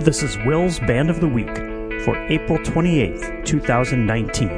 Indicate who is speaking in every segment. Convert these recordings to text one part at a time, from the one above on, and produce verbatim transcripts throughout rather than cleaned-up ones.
Speaker 1: This is Will's Band of the Week for April twenty-eighth, twenty nineteen.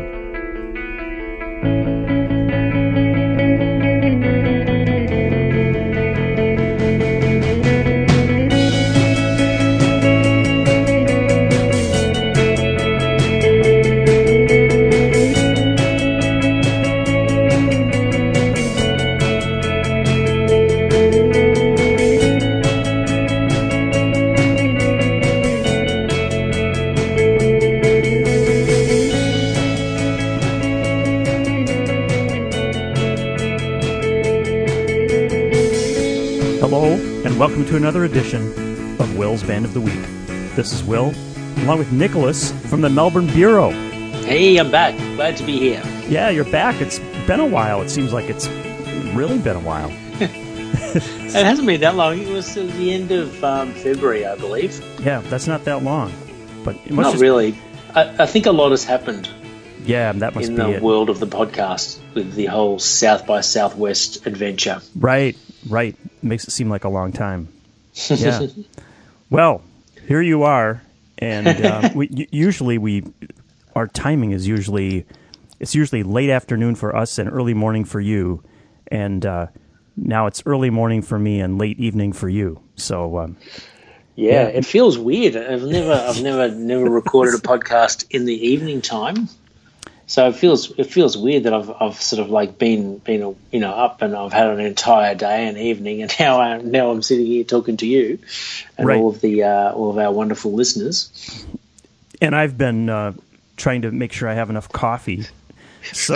Speaker 1: Welcome to another edition of Will's Band of the Week. This is Will, along with Nicholas from the Melbourne Bureau.
Speaker 2: Hey, I'm back. Glad to be here.
Speaker 1: Yeah, you're back. It's been a while. It seems like it's really been a while.
Speaker 2: It hasn't been that long. It was at the end of um, February, I believe.
Speaker 1: Yeah, that's not that long. But it must
Speaker 2: Not
Speaker 1: just...
Speaker 2: really. I, I think a lot has happened.
Speaker 1: Yeah, that must
Speaker 2: in
Speaker 1: be
Speaker 2: the
Speaker 1: it.
Speaker 2: world of the podcast with the whole South by Southwest adventure.
Speaker 1: Right, right. Makes it seem like a long time. Yeah. Well, here you are, and uh, we usually we our timing is usually it's usually late afternoon for us and early morning for you, and uh, now it's early morning for me and late evening for you. So. Um,
Speaker 2: yeah,
Speaker 1: yeah,
Speaker 2: it feels weird. I've never, I've never, never recorded a podcast in the evening time. So it feels it feels weird that I've I've sort of like been been you know up and I've had an entire day and evening, and now I now I'm sitting here talking to you and
Speaker 1: right.
Speaker 2: all of the uh, all of our wonderful listeners.
Speaker 1: And I've been uh, trying to make sure I have enough coffee. So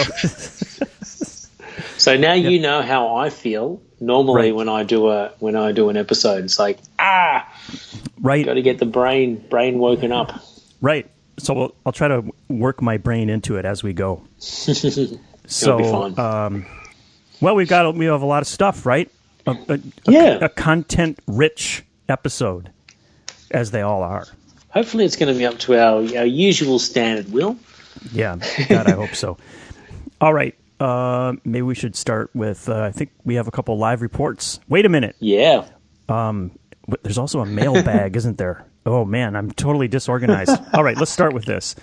Speaker 2: so now
Speaker 1: yeah.
Speaker 2: you know how I feel normally
Speaker 1: right.
Speaker 2: when I do a when I do an episode. It's like ah,
Speaker 1: right,
Speaker 2: got to get the brain brain woken up.
Speaker 1: Right. So we'll, I'll try to work my brain into it as we go.
Speaker 2: So, be fun.
Speaker 1: Um, well, we've got we have a lot of stuff, right? A, a,
Speaker 2: yeah,
Speaker 1: a, a content-rich episode, as they all are.
Speaker 2: Hopefully, it's going to be up to our our usual standard. Will?
Speaker 1: Yeah, God, I hope so. All right, uh, maybe we should start with. Uh, I think we have a couple live reports. Wait a minute.
Speaker 2: Yeah.
Speaker 1: Um, there's also a mailbag, isn't there? Oh, man, I'm totally disorganized. All right, let's start with this.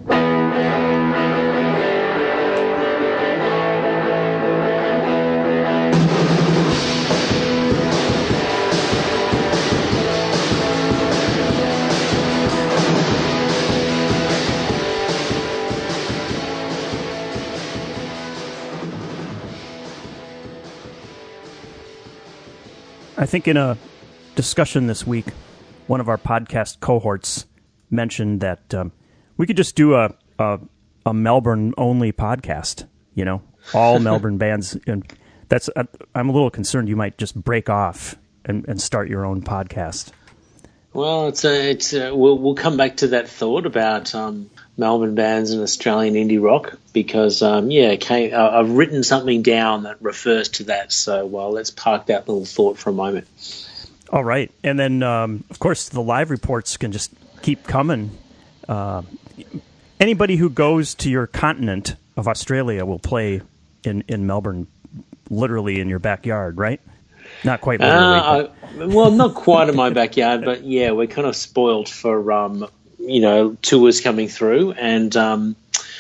Speaker 1: I think in a discussion this week, one of our podcast cohorts mentioned that um, we could just do a a, a Melbourne-only podcast, you know, all Melbourne bands. And that's uh, I'm a little concerned you might just break off and, and start your own podcast.
Speaker 2: Well, it's a, it's a, we'll we'll come back to that thought about um, Melbourne bands and Australian indie rock because um, yeah, came, uh, I've written something down that refers to that. So well, let's park that little thought for a moment.
Speaker 1: All right. And then, um, of course, the live reports can just keep coming. Uh, anybody who goes to your continent of Australia will play in, in Melbourne, literally in your backyard, right? Not quite literally.
Speaker 2: Uh, I, well, not quite in my backyard, but yeah, we're kind of spoiled for, um, you know, tours coming through. And um,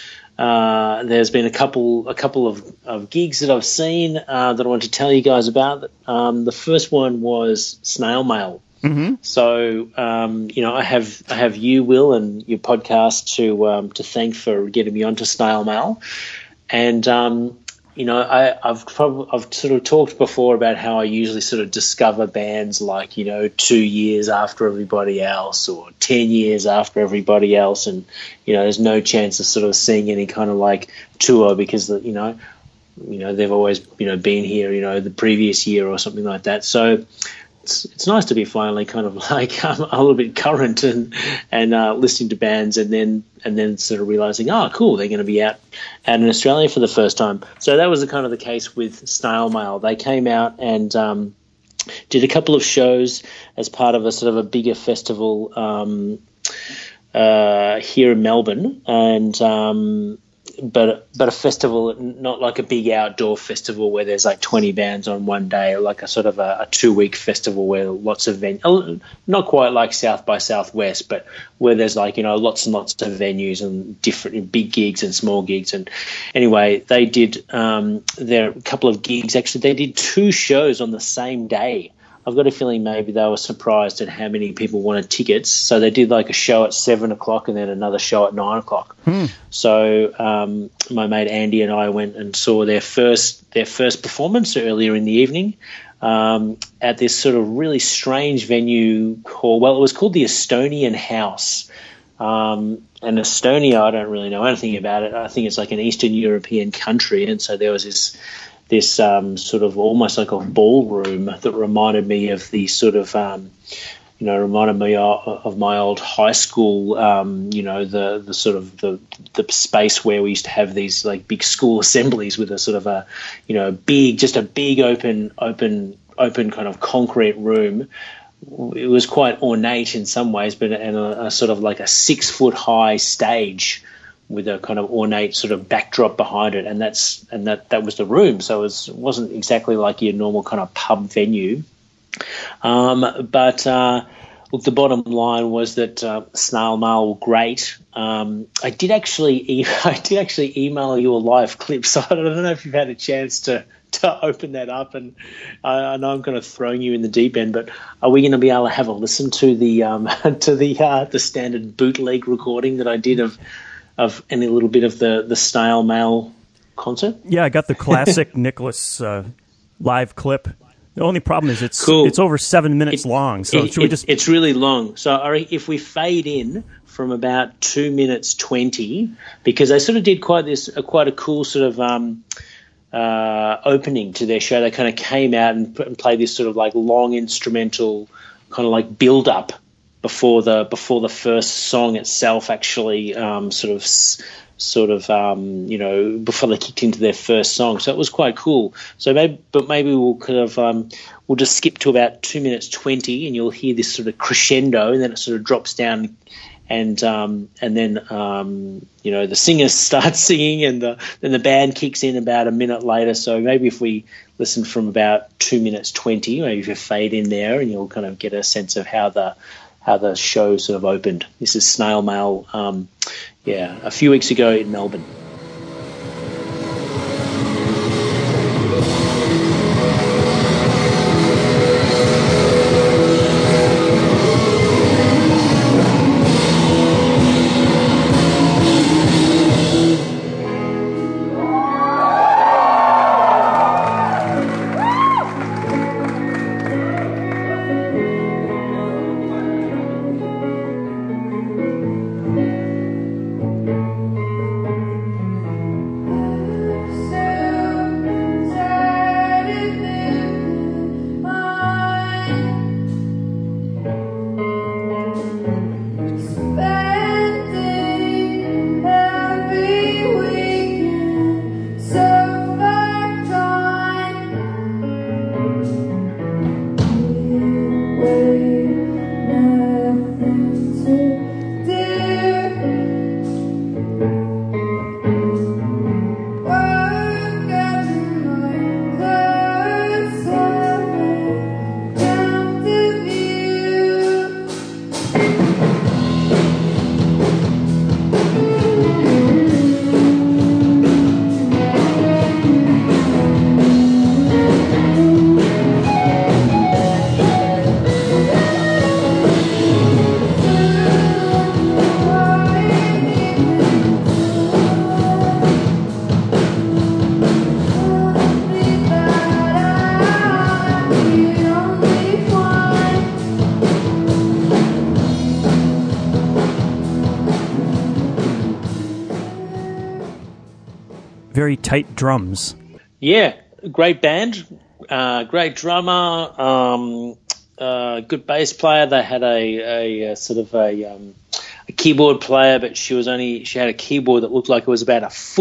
Speaker 2: uh, there's been a couple a couple of, of gigs that I've seen uh, that I want to tell you guys about. Um, the first one was Snail Mail.
Speaker 1: Mm-hmm.
Speaker 2: So um, you know, I have I have you, Will, and your podcast to um, to thank for getting me onto Snail Mail, and um, you know, I, I've probably I've sort of talked before about how I usually sort of discover bands like, you know, two years after everybody else or ten years after everybody else, and you know, there's no chance of sort of seeing any kind of like tour because the, you know, you know they've always you know been here, you know, the previous year or something like that. So it's it's nice to be finally kind of like um, a little bit current and and uh, listening to bands and then and then sort of realizing, oh, cool, they're going to be out out in Australia for the first time. So that was the kind of the case with Snail Mail. They came out and um, did a couple of shows as part of a sort of a bigger festival um, uh, here in Melbourne, and um, but but a festival, not like a big outdoor festival where there's like twenty bands on one day, or like a sort of a, a two week festival where lots of venues, not quite like South by Southwest, but where there's like, you know, lots and lots of venues and different big gigs and small gigs. And anyway, they did um, there a couple of gigs. Actually, they did two shows on the same day. I've got a feeling maybe they were surprised at how many people wanted tickets. So they did like a show at seven o'clock and then another show at nine o'clock.
Speaker 1: Hmm.
Speaker 2: So um, my mate Andy and I went and saw their first their first performance earlier in the evening um, at this sort of really strange venue called, well, it was called the Estonian House. Um, and Estonia, I don't really know anything about it. I think it's like an Eastern European country, and so there was this. this um, sort of almost like a ballroom that reminded me of the sort of, um, you know, reminded me of, of my old high school, um, you know, the, the sort of the, the space where we used to have these like big school assemblies with a sort of a, you know, big, just a big open, open, open kind of concrete room. It was quite ornate in some ways, but and a, a sort of like a six foot high stage with a kind of ornate sort of backdrop behind it, and that's and that, that was the room. So it, was, it wasn't exactly like your normal kind of pub venue. Um, but uh, look, the bottom line was that uh, Snail Mail were great. Um, I did actually e- I did actually email you a live clip, so I don't know if you've had a chance to to open that up. And I, I know I'm kind of throwing you in the deep end, but are we going to be able to have a listen to the um, to the uh, the standard bootleg recording that I did of of any little bit of the, the Snail Mail concert?
Speaker 1: Yeah, I got the classic Nicholas uh, live clip. The only problem is it's
Speaker 2: cool.
Speaker 1: it's over seven minutes
Speaker 2: it,
Speaker 1: long. So
Speaker 2: it,
Speaker 1: should we
Speaker 2: it,
Speaker 1: just?
Speaker 2: It's really long. So if we fade in from about two minutes twenty, because they sort of did quite this uh, quite a cool sort of um, uh, opening to their show. They kind of came out and, and played this sort of like long instrumental kind of like build up before the before the first song itself actually um, sort of sort of um, you know before they kicked into their first song. So it was quite cool. So maybe but maybe we'll kind of um, we'll just skip to about two minutes twenty, and you'll hear this sort of crescendo, and then it sort of drops down, and um, and then um, you know the singers start singing, and the, then the band kicks in about a minute later. So maybe if we listen from about two minutes twenty, maybe if you fade in there, and you'll kind of get a sense of how the how the show sort of opened. This is Snail Mail, um, yeah, a few weeks ago in Melbourne.
Speaker 1: Very tight drums.
Speaker 2: Yeah, great band, uh, great drummer, um, uh, good bass player. They had a, a, a sort of a, um, a keyboard player, but she was only she had a keyboard that looked like it was about a foot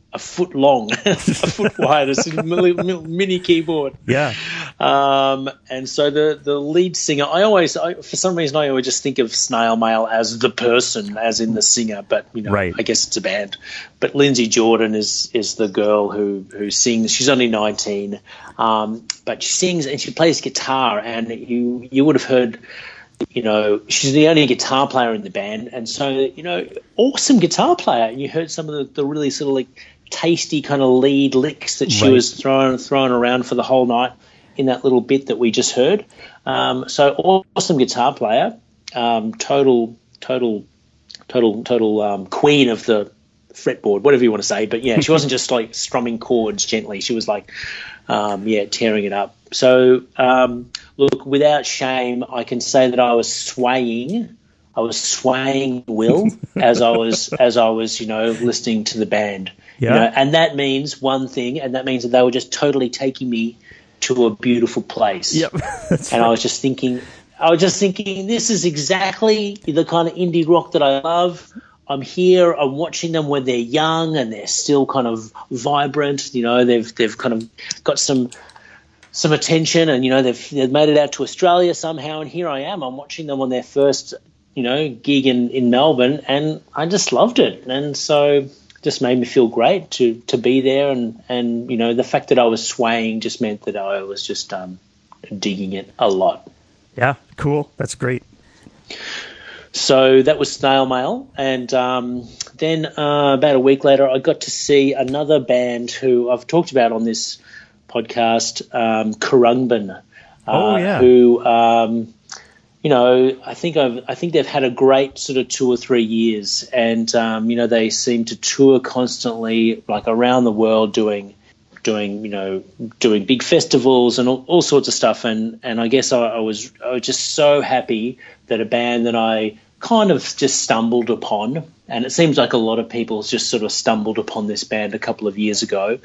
Speaker 2: a foot long, a foot wide, it's a mini keyboard.
Speaker 1: Yeah.
Speaker 2: Um, and so the, the lead singer, I always, I, for some reason, I always just think of Snail Mail as the person, as in the singer, but, you know,
Speaker 1: right.
Speaker 2: I guess it's a band. But Lindsay Jordan is, is the girl who, who sings. She's only nineteen, um, but she sings and she plays guitar, and you, you would have heard, you know, she's the only guitar player in the band. And so, you know, awesome guitar player. And you heard some of the, the really sort of like tasty kind of lead licks that she
Speaker 1: right.
Speaker 2: was throwing, throwing around for the whole night in that little bit that we just heard. Um, so awesome guitar player, um, total, total, total, total um, queen of the fretboard, whatever you want to say. But, yeah, she wasn't just like strumming chords gently. She was like, um, yeah, tearing it up. So, um, look, without shame, I can say that I was swaying. I was swaying Will as I was as I was, you know, listening to the band.
Speaker 1: Yeah.
Speaker 2: You know, and that means one thing, and that means that they were just totally taking me to a beautiful place.
Speaker 1: Yep.
Speaker 2: and right. I was just thinking, I was just thinking, this is exactly the kind of indie rock that I love. I'm here. I'm watching them when they're young and they're still kind of vibrant. You know, they've they've kind of got some. some attention, and, you know, they've, they've made it out to Australia somehow, and here I am. I'm watching them on their first, you know, gig in, in Melbourne, and I just loved it. And so it just made me feel great to, to be there, and, and, you know, the fact that I was swaying just meant that I was just um, digging it a lot.
Speaker 1: Yeah, cool. That's great.
Speaker 2: So that was Snail Mail, and um, then uh, about a week later I got to see another band who I've talked about on this podcast, um, Khruangbin, uh,
Speaker 1: oh, yeah.
Speaker 2: who, um, you know, I think I've, I think they've had a great sort of two or three years, and um, you know, they seem to tour constantly, like around the world, doing, doing, you know, doing big festivals and all, all sorts of stuff. And and I guess I, I was I was just so happy that a band that I kind of just stumbled upon, and it seems like a lot of people just sort of stumbled upon this band a couple of years ago.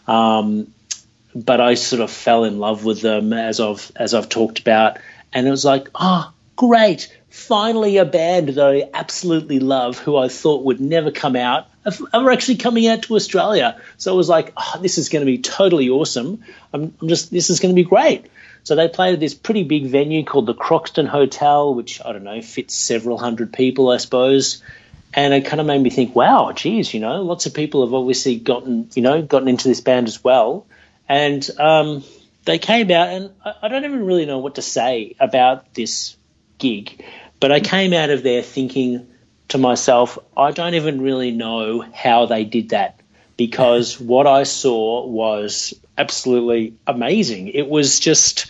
Speaker 2: Um, But I sort of fell in love with them, as I've as I've talked about, and it was like, oh, great! Finally, a band that I absolutely love, who I thought would never come out, are actually coming out to Australia. So it was like, oh, this is going to be totally awesome. I'm, I'm just, this is going to be great. So they played at this pretty big venue called the Croxton Hotel, which, I don't know, fits several hundred people, I suppose. And it kind of made me think, wow, geez, you know, lots of people have obviously gotten, you know, gotten into this band as well. And um, they came out, and I, I don't even really know what to say about this gig, but I came out of there thinking to myself, I don't even really know how they did that, because what I saw was absolutely amazing. It was just,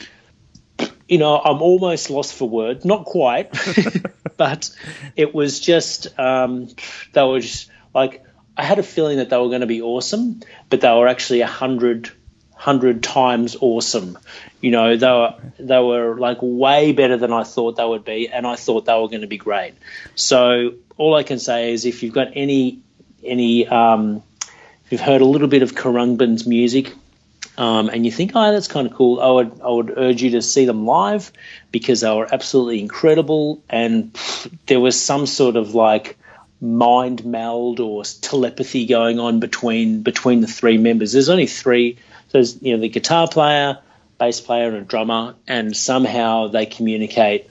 Speaker 2: you know, I'm almost lost for words, not quite, but it was just, um, they were just like, I had a feeling that they were going to be awesome, but they were actually a hundred hundred times awesome. You know, they were they were like way better than I thought they would be, and I thought they were going to be great. So all I can say is, if you've got any any um, if you've heard a little bit of Khruangbin's music, um, and you think, oh, that's kind of cool, I would I would urge you to see them live, because they were absolutely incredible, and pff, there was some sort of like mind meld or telepathy going on between between the three members. There's only three. So there's, you know, the guitar player, bass player, and a drummer, and somehow they communicate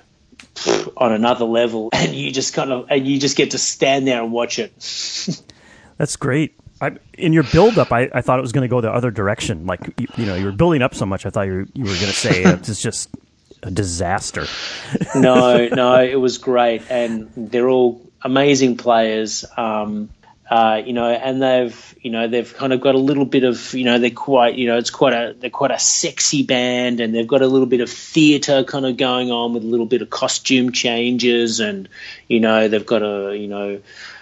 Speaker 2: on another level, and you just kind of and you just get to stand there and watch it.
Speaker 1: That's great. I, in your build-up, I, I thought it was going to go the other direction. Like, you, you know, you were building up so much, I thought you were, you were going to say it's just a disaster.
Speaker 2: no, no, it was great, and they're all amazing players. Um, uh, you know, and they've, you know, they've kind of got a little bit of, you know, they're quite, you know, it's quite a, they're quite a sexy band, and they've got a little bit of theatre kind of going on with a little bit of costume changes, and, you know, they've got a, you know,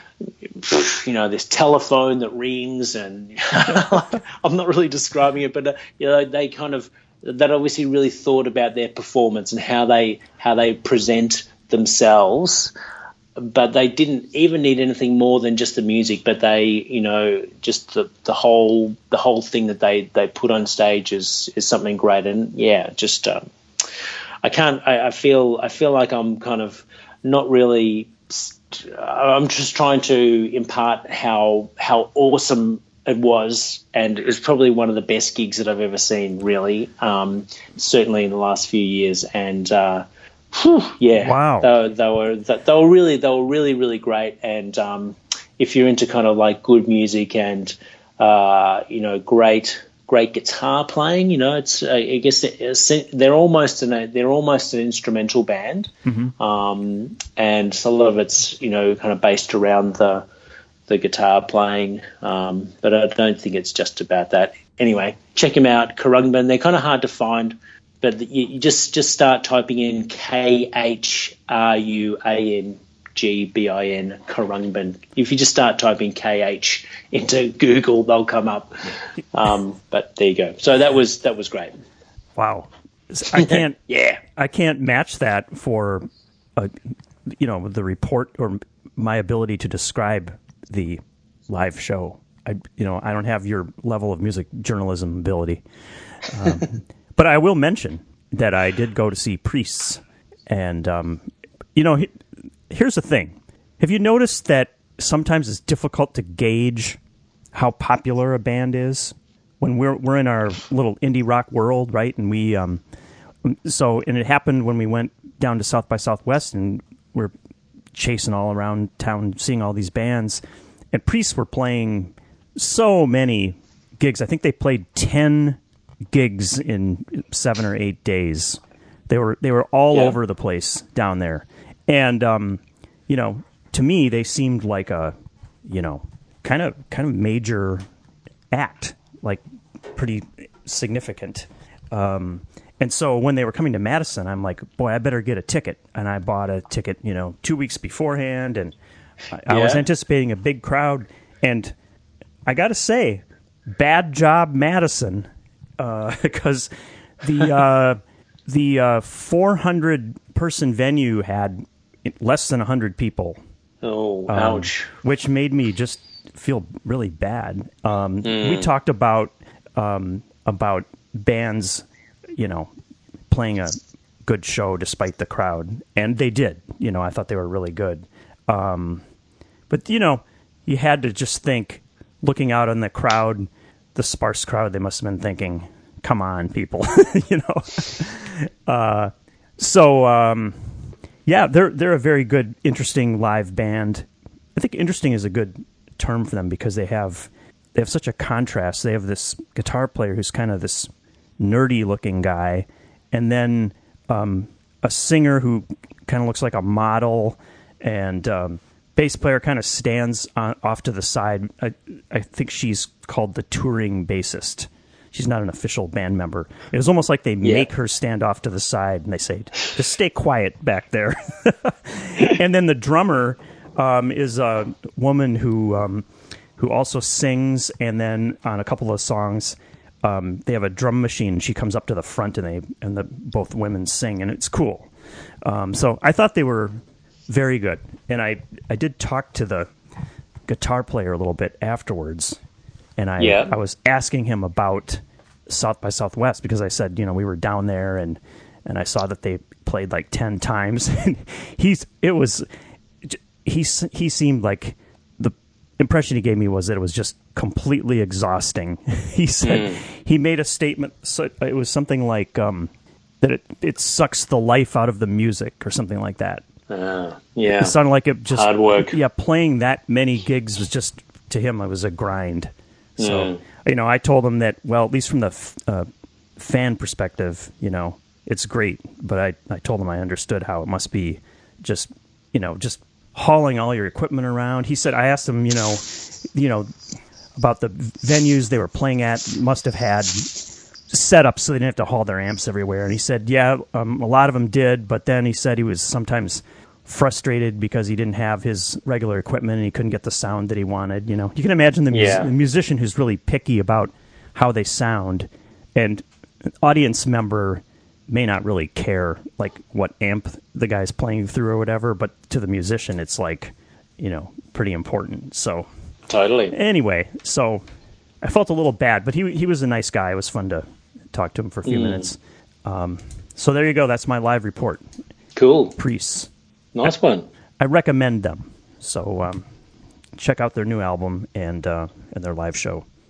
Speaker 2: you know, this telephone that rings, and I'm not really describing it, but uh, you know, they kind of, that obviously really thought about their performance and how they how they present themselves. But they didn't even need anything more than just the music. But they, you know, just the, the whole the whole thing that they, they put on stage is is something great. And yeah, just um, I can't. I, I feel I feel like I'm kind of not really. I'm just trying to impart how how awesome it was, and it was probably one of the best gigs that I've ever seen, really, um, certainly in the last few years. And uh, whew, yeah,
Speaker 1: wow,
Speaker 2: they, they were they were really they were really really great. And um, if you're into kind of like good music and uh, you know great great guitar playing, you know, it's uh, I guess they're almost an they're almost an instrumental band,
Speaker 1: mm-hmm.
Speaker 2: um, and a lot of it's you know kind of based around the the guitar playing, um, but I don't think it's just about that. Anyway, check them out, Khruangbin. They're kind of hard to find, but you, you just just start typing in K H R U A N G B I N, Khruangbin. If you just start typing K H into Google, they'll come up. Um, but there you go. So that was that was great.
Speaker 1: Wow, I can't.
Speaker 2: yeah,
Speaker 1: I can't match that for, uh, you know, the report or my ability to describe the live show. I, you know, I don't have your level of music journalism ability. Um, but I will mention that I did go to see Priests, and um, you know, he, here's the thing: have you noticed that sometimes it's difficult to gauge how popular a band is when we're we're in our little indie rock world, right? And we, um, so and it happened when we went down to South by Southwest, and we're chasing all around town, seeing all these bands, and Priests were playing so many gigs. I think they played ten gigs in seven or eight days. They were they were all yeah. over the place down there, and um, you know, to me, they seemed like a, you know, kind of kind of major act, like pretty significant. Um, And so when they were coming to Madison, I'm like, boy, I better get a ticket. And I bought a ticket, you know, two weeks beforehand. And I, yeah. I was anticipating a big crowd. And I got to say, bad job, Madison, uh, because the uh, the uh, four hundred person venue had less than one hundred people.
Speaker 2: Oh,
Speaker 1: um,
Speaker 2: ouch.
Speaker 1: Which made me just feel really bad. Um, mm. We talked about um, about bands, you know, playing a good show despite the crowd. And they did. You know, I thought they were really good. Um, but, you know, you had to just think, looking out on the crowd, the sparse crowd, they must have been thinking, come on, people, you know. Uh, so, um, yeah, they're they're a very good, interesting live band. I think interesting is a good term for them because they have they have such a contrast. They have this guitar player who's kind of this nerdy-looking guy, and then um, a singer who kind of looks like a model, and um, bass player kind of stands on, off to the side. I, I think she's called the touring bassist. She's not an official band member. It was almost like they yeah. make her stand off to the side, and they say, just stay quiet back there. And then the drummer um, is a woman who um, who also sings, and then on a couple of songs, um, they have a drum machine. She comes up to the front, and they and the both women sing, and it's cool. Um, so I thought they were very good. And I, I did talk to the guitar player a little bit afterwards, and I yeah. I was asking him about South by Southwest because I said, you know, we were down there, and, and I saw that they played like ten times. He's it was he he seemed like the impression he gave me was that it was just completely exhausting. He said mm. he made a statement. So it was something like um, that it it sucks the life out of the music or something like that.
Speaker 2: Uh, yeah,
Speaker 1: it sounded like it just
Speaker 2: hard work.
Speaker 1: Yeah, playing that many gigs was just, to him, it was a grind. So, mm. you know, I told him that, well, at least from the f- uh, fan perspective, you know, it's great. But I, I told him I understood how it must be just, you know, just hauling all your equipment around. He said, I asked him, you know, you know, about the venues they were playing at, must have had set up so they didn't have to haul their amps everywhere. And he said, yeah, um, a lot of them did. But then he said he was sometimes frustrated because he didn't have his regular equipment and he couldn't get the sound that he wanted. You know, you can imagine the, mus-
Speaker 2: yeah.
Speaker 1: the musician who's really picky about how they sound, and an audience member may not really care like what amp the guy's playing through or whatever, but to the musician, it's like, you know, pretty important. So
Speaker 2: totally.
Speaker 1: Anyway, so I felt a little bad, but he he was a nice guy. It was fun to talk to him for a few mm. minutes. Um, so there you go. That's my live report.
Speaker 2: Cool.
Speaker 1: Priests.
Speaker 2: Nice one.
Speaker 1: I recommend them. So um, check out their new album and uh, and their live show.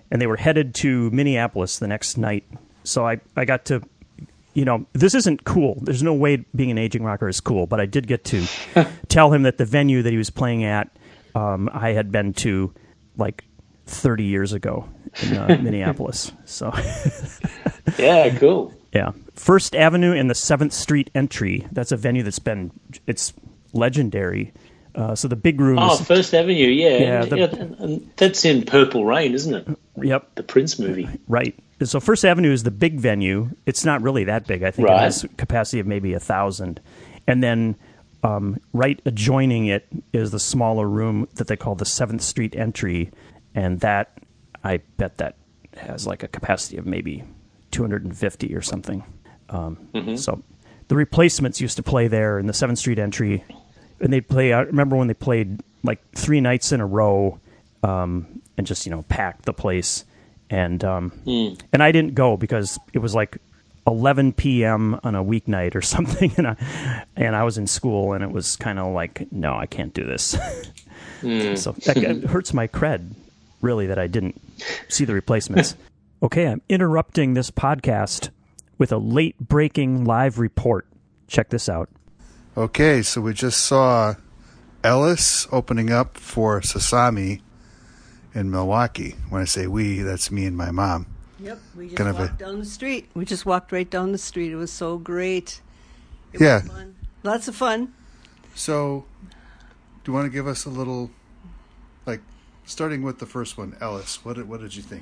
Speaker 1: and they were headed to Minneapolis the next night. So I, I got to, you know, this isn't cool. There's no way being an aging rocker is cool, but I did get to tell him that the venue that he was playing at, um, I had been to like thirty years ago in uh, Minneapolis. So
Speaker 2: yeah, cool.
Speaker 1: Yeah. First Avenue and the seventh Street Entry. That's a venue that's been, it's legendary. Uh, so the big rooms.
Speaker 2: Oh, First Avenue, yeah.
Speaker 1: Yeah, the,
Speaker 2: yeah and, and that's in Purple Rain, isn't it?
Speaker 1: Yep.
Speaker 2: The Prince movie.
Speaker 1: Right. So First Avenue is the big venue. It's not really that big. I think
Speaker 2: right.
Speaker 1: it has a capacity of maybe a thousand. And then um, right adjoining it is the smaller room that they call the seventh Street Entry. And that, I bet that has like a capacity of maybe two hundred fifty or something. Um, mm-hmm. So the Replacements used to play there in the seventh Street Entry. And they'd play, I remember when they played like three nights in a row um, and just, you know, packed the place. And um, mm. and I didn't go because it was like eleven p.m. on a weeknight or something. And I, and I was in school, and it was kind of like, no, I can't do this. mm. So that it hurts my cred, really, that I didn't see the Replacements. Okay, I'm interrupting this podcast with a late-breaking live report. Check this out.
Speaker 3: Okay, so we just saw Ellis opening up for Sasami in Milwaukee. When I say we, that's me and my mom.
Speaker 4: Yep, we just
Speaker 3: kind
Speaker 4: walked
Speaker 3: a,
Speaker 4: down the street. We just walked right down the street. It was so great. It
Speaker 3: yeah.
Speaker 4: was fun. Lots of fun.
Speaker 3: So, do you want to give us a little, like, starting with the first one, Ellis, what did, what did you think?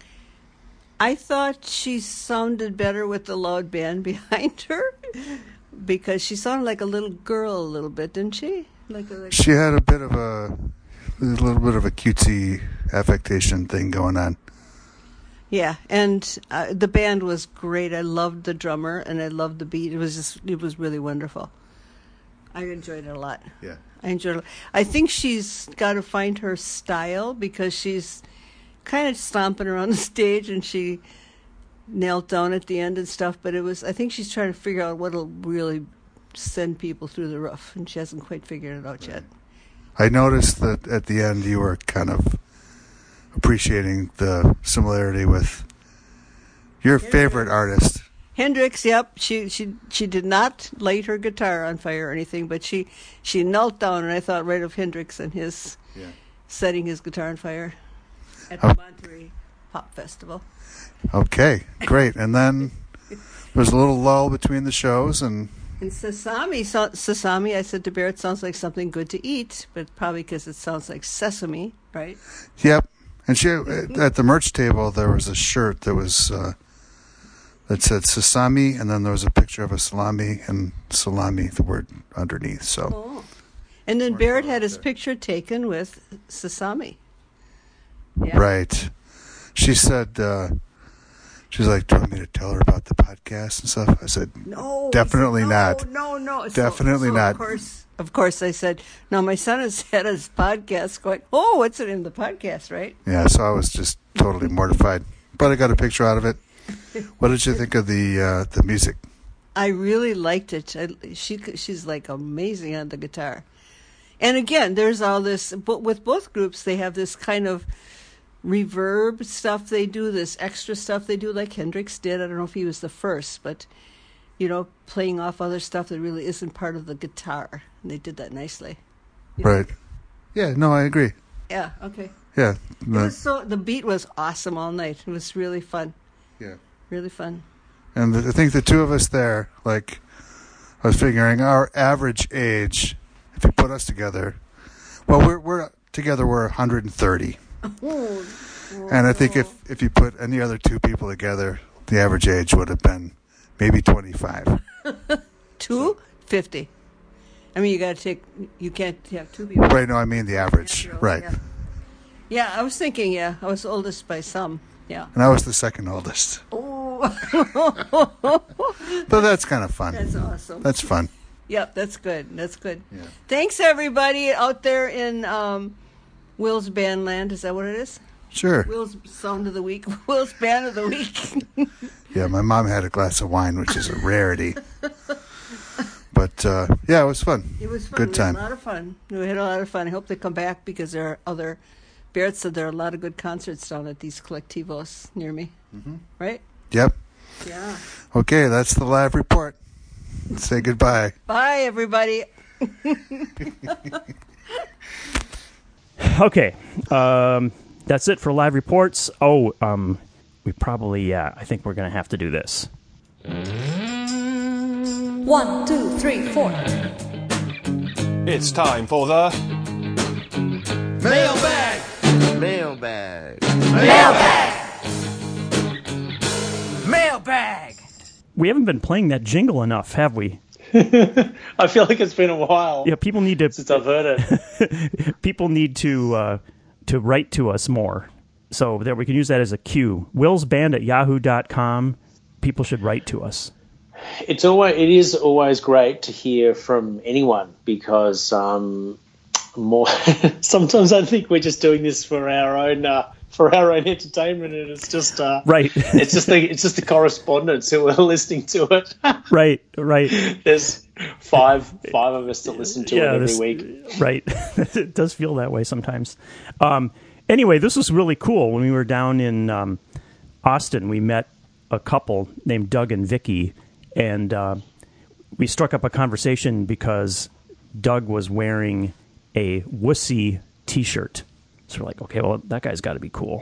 Speaker 4: I thought she sounded better with the loud band behind her. Because she sounded like a little girl a little bit, didn't she? Like, a, like
Speaker 3: she had a bit of a, a little bit of a cutesy affectation thing going on.
Speaker 4: Yeah, and uh, the band was great. I loved the drummer, and I loved the beat. It was just, it was really wonderful. I enjoyed it a lot.
Speaker 3: Yeah,
Speaker 4: I enjoyed it. I think she's got to find her style because she's kind of stomping around the stage, and she knelt down at the end and stuff, but it was, I think she's trying to figure out what'll really send people through the roof, and she hasn't quite figured it out yet.
Speaker 3: I noticed that at the end you were kind of appreciating the similarity with your Hendrix. Favorite artist.
Speaker 4: Hendrix, yep. She she she did not light her guitar on fire or anything, but she, she knelt down, and I thought right of Hendrix and his yeah. setting his guitar on fire at the oh. Monterey Pop Festival.
Speaker 3: Okay, great. And then there was a little lull between the shows, and
Speaker 4: and Sasami, so, Sasami, I said to Bear, it sounds like something good to eat, but probably because it sounds like sesame, right?
Speaker 3: Yep. And she at the merch table there was a shirt that was uh, that said Sasami, and then there was a picture of a salami, and salami, the word underneath. So,
Speaker 4: oh. And then Barrett had his picture taken with Sasami. Yeah.
Speaker 3: Right. She said. Uh, She's like, do you want me to tell her about the podcast and stuff? I said,
Speaker 4: no,
Speaker 3: definitely
Speaker 4: said, no,
Speaker 3: not.
Speaker 4: No, no, no.
Speaker 3: Definitely
Speaker 4: so, so
Speaker 3: not.
Speaker 4: Of course, of course, I said, no, my son has had his podcast going, oh, what's it in the podcast, right?
Speaker 3: Yeah, so I was just totally mortified. But I got a picture out of it. What did you think of the uh, the music?
Speaker 4: I really liked it. I, she She's like amazing on the guitar. And again, there's all this, but with both groups, they have this kind of reverb stuff they do, this extra stuff they do, like Hendrix did. I don't know if he was the first, but, you know, playing off other stuff that really isn't part of the guitar. And they did that nicely. You
Speaker 3: right.
Speaker 4: know?
Speaker 3: Yeah, no, I agree.
Speaker 4: Yeah, okay.
Speaker 3: Yeah.
Speaker 4: It was so, the beat was awesome all night. It was really fun.
Speaker 3: Yeah.
Speaker 4: Really fun.
Speaker 3: And the, I think the two of us there, like, I was figuring our average age, if you put us together, well, we're we're together, we're one hundred thirty.
Speaker 4: Oh, oh,
Speaker 3: and I think if, if you put any other two people together, the average age would have been maybe twenty-five.
Speaker 4: Two? fifty. I mean, you got to take, you can't have two people.
Speaker 3: Right, no, I mean the average.
Speaker 4: Natural,
Speaker 3: right.
Speaker 4: Yeah. yeah, I was thinking, yeah, I was oldest by some. Yeah.
Speaker 3: And I was the second oldest.
Speaker 4: Oh.
Speaker 3: But that's kind of fun.
Speaker 4: That's awesome.
Speaker 3: That's fun.
Speaker 4: Yep, that's good. That's good.
Speaker 3: Yeah.
Speaker 4: Thanks, everybody out there in um, Will's Band Land. Is that what it is?
Speaker 3: Sure.
Speaker 4: Will's Sound of the Week. Will's Band of the Week.
Speaker 3: Yeah, my mom had a glass of wine, which is a rarity. But, uh, yeah, it was fun.
Speaker 4: It was fun.
Speaker 3: Good time.
Speaker 4: We had a lot of fun. We had a lot of fun. I hope they come back because there are other Barrett said there are a lot of good concerts down at these collectivos near me. Mm-hmm. Right?
Speaker 3: Yep.
Speaker 4: Yeah.
Speaker 3: Okay, that's the live report. Say goodbye.
Speaker 4: Bye, everybody.
Speaker 1: Okay. Um, that's it for live reports. Oh, um, we probably, yeah, I think we're going to have to do this.
Speaker 5: One, two, three, four.
Speaker 6: It's time for the
Speaker 7: Mailbag!
Speaker 8: Mailbag.
Speaker 7: Mailbag! Mailbag!
Speaker 1: We haven't been playing that jingle enough, have we?
Speaker 2: I feel like it's been a while.
Speaker 1: Yeah, people need to
Speaker 2: since I've heard it.
Speaker 1: people need to uh, to write to us more, so that we can use that as a cue. willsband at yahoo dot com. People should write to us.
Speaker 2: It's always it is always great to hear from anyone because um, more sometimes I think we're just doing this for our own uh, for our own entertainment, and it's just uh,
Speaker 1: right.
Speaker 2: it's just the it's just the correspondents who are listening to it.
Speaker 1: right, right.
Speaker 2: There's five five of us that listen to
Speaker 1: yeah,
Speaker 2: it every
Speaker 1: this,
Speaker 2: week.
Speaker 1: Right. It does feel that way sometimes. Um, anyway, this was really cool. When we were down in um, Austin, we met a couple named Doug and Vicky, and uh, we struck up a conversation because Doug was wearing a Wussy T-shirt. So we're like, okay, well, that guy's got to be cool.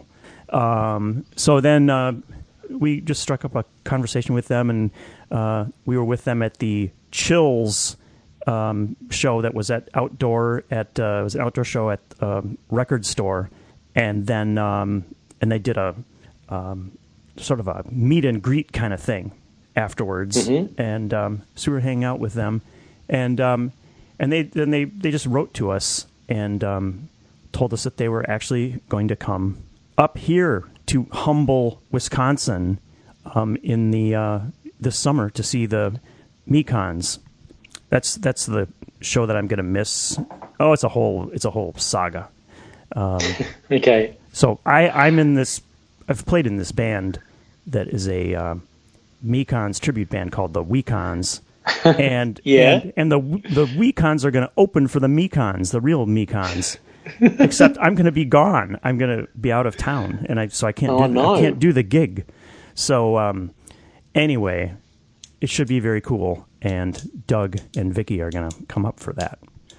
Speaker 1: Um, so then uh, we just struck up a conversation with them, and uh, we were with them at the Chills um, show that was at outdoor at uh, it was an outdoor show at a record store, and then um, and they did a um, sort of a meet and greet kind of thing afterwards, mm-hmm. and um, so we were hanging out with them, and um, and they then they, they just wrote to us and um, told us that they were actually going to come up here to Humble, Wisconsin, um, in the uh, this summer to see the Mekons. That's that's the show that I'm going to miss. Oh, it's a whole it's a whole saga. Um,
Speaker 2: okay.
Speaker 1: So I I'm in this. I've played in this band that is a uh, Mekons tribute band called the Weekons, and
Speaker 2: yeah,
Speaker 1: and, and the the Weekons are going to open for the Mekons, the real Mekons. Except I'm going to be gone. I'm going to be out of town, and I so I can't
Speaker 2: oh,
Speaker 1: do,
Speaker 2: no.
Speaker 1: I can't do the gig. So um, anyway, it should be very cool, and Doug and Vicky are going to come up for that.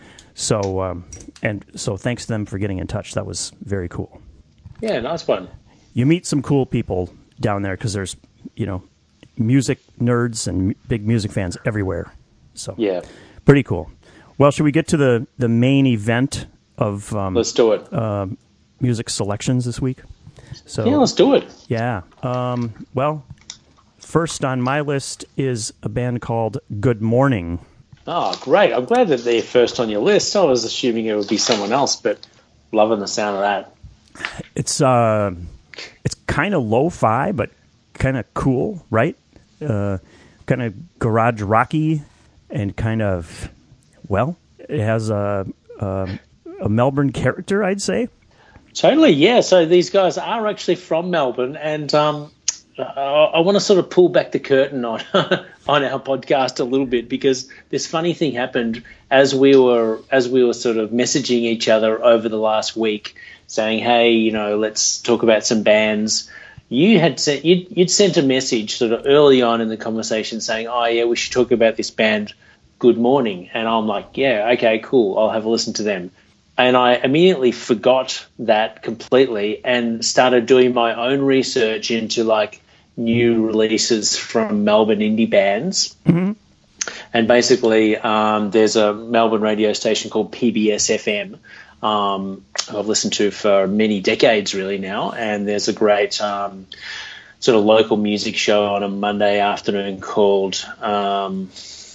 Speaker 1: So um, and so thanks to them for getting in touch. That was very cool.
Speaker 2: Yeah, nice one.
Speaker 1: You meet some cool people down there because there's, you know, music nerds and m- big music fans everywhere. So
Speaker 2: yeah,
Speaker 1: pretty cool. Well, should we get to the, the main event of um,
Speaker 2: let's do it.
Speaker 1: Uh, music selections this week? So
Speaker 2: yeah, let's do it.
Speaker 1: Yeah. Um, well, first on my list is a band called Good Morning.
Speaker 2: Oh, great! I'm glad that they're first on your list. I was assuming it would be someone else, but loving the sound of that.
Speaker 1: It's uh, it's kind of lo-fi, but kind of cool, right? Uh, kind of garage rocky, and kind of, well, it has a, a a Melbourne character, I'd say.
Speaker 2: Totally, yeah. So these guys are actually from Melbourne, and um, I, I want to sort of pull back the curtain on on our podcast a little bit because this funny thing happened as we were as we were sort of messaging each other over the last week, saying, "Hey, you know, let's talk about some bands." You had sent you'd, you'd sent a message sort of early on in the conversation saying, "Oh yeah, we should talk about this band, Good Morning," and I'm like, "Yeah, okay, cool. I'll have a listen to them." And I immediately forgot that completely and started doing my own research into like new releases from Melbourne indie bands.
Speaker 1: Mm-hmm.
Speaker 2: And basically, um, there's a Melbourne radio station called P B S F M, um, I've listened to for many decades really now. And there's a great um, sort of local music show on a Monday afternoon called... Um,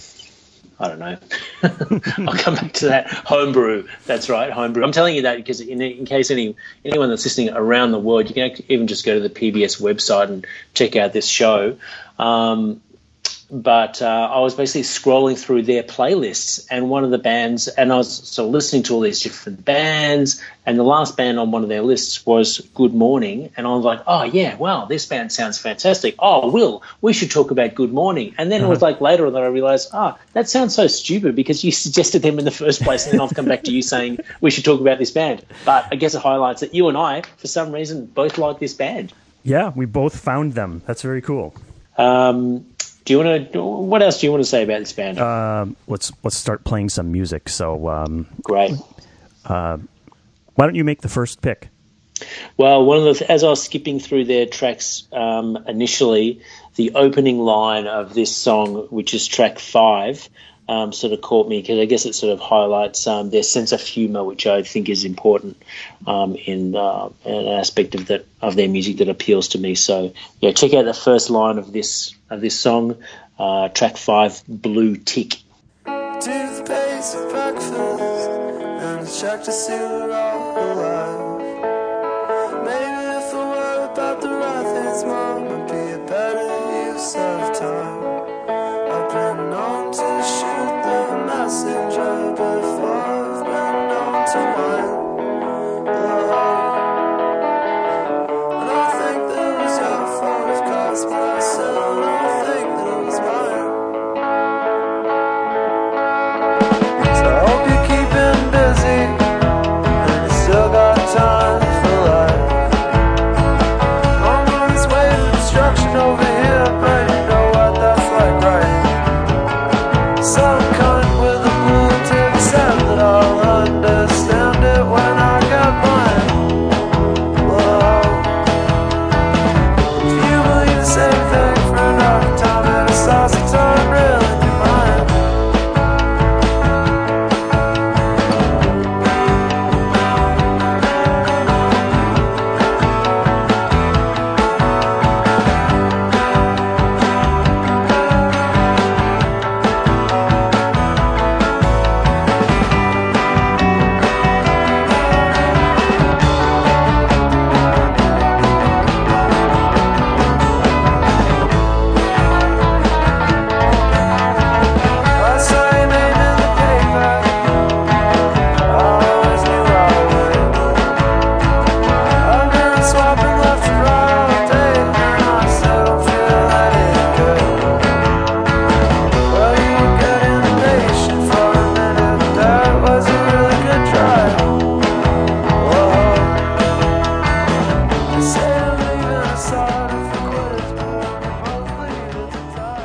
Speaker 2: I don't know. I'll come back to that. Homebrew. That's right, Homebrew. I'm telling you that because in, in case any anyone that's listening around the world, you can even just go to the P B S website and check out this show. Um, but uh, I was basically scrolling through their playlists, and one of the bands, and I was sort of listening to all these different bands, and the last band on one of their lists was Good Morning, and I was like, oh yeah, wow, this band sounds fantastic. Oh, Will, we should talk about Good Morning. And then uh-huh. it was like later that I realized, ah, oh, that sounds so stupid because you suggested them in the first place, and then I've come back to you saying we should talk about this band. But I guess it highlights that you and I, for some reason, both like this band.
Speaker 1: Yeah, we both found them. That's very cool.
Speaker 2: Um, do you want to? What else do you want to say about this band?
Speaker 1: Uh, let's let's start playing some music. So, um,
Speaker 2: great.
Speaker 1: Uh, why don't you make the first pick?
Speaker 2: Well, one of the as I was skipping through their tracks um, initially, the opening line of this song, which is track five, um, sort of caught me because I guess it sort of highlights um, their sense of humour, which I think is important um, in uh, an aspect of that of their music that appeals to me. So, yeah, check out the first line of this of this song, uh, track five, Blue Tick.
Speaker 9: Toothpaste for breakfast and check to see we're all alive. Maybe if I were about the right things, Mom, would be a better use of time. I've been known to shoot the messenger before I've been known to whine. And I think that it was your fault, of course, but I still don't think that it was mine. So I hope you're keeping busy and you still got time for life. I'm on this wave of destruction over here, but you know what that's like, right? Some cunt with a blue tick said that I'll understand it when I get mine. Whoa. If you believe the same thing for enough time, then it starts to turn real in your mind. I saw your name in the paper. I always knew I would. I've been swapping left and right all day, and I still don't feel that it good. Well, you were getting impatient for a minute, but that was a really good try. Whoa. They say to leave it aside if we quit, but we both leave it to die.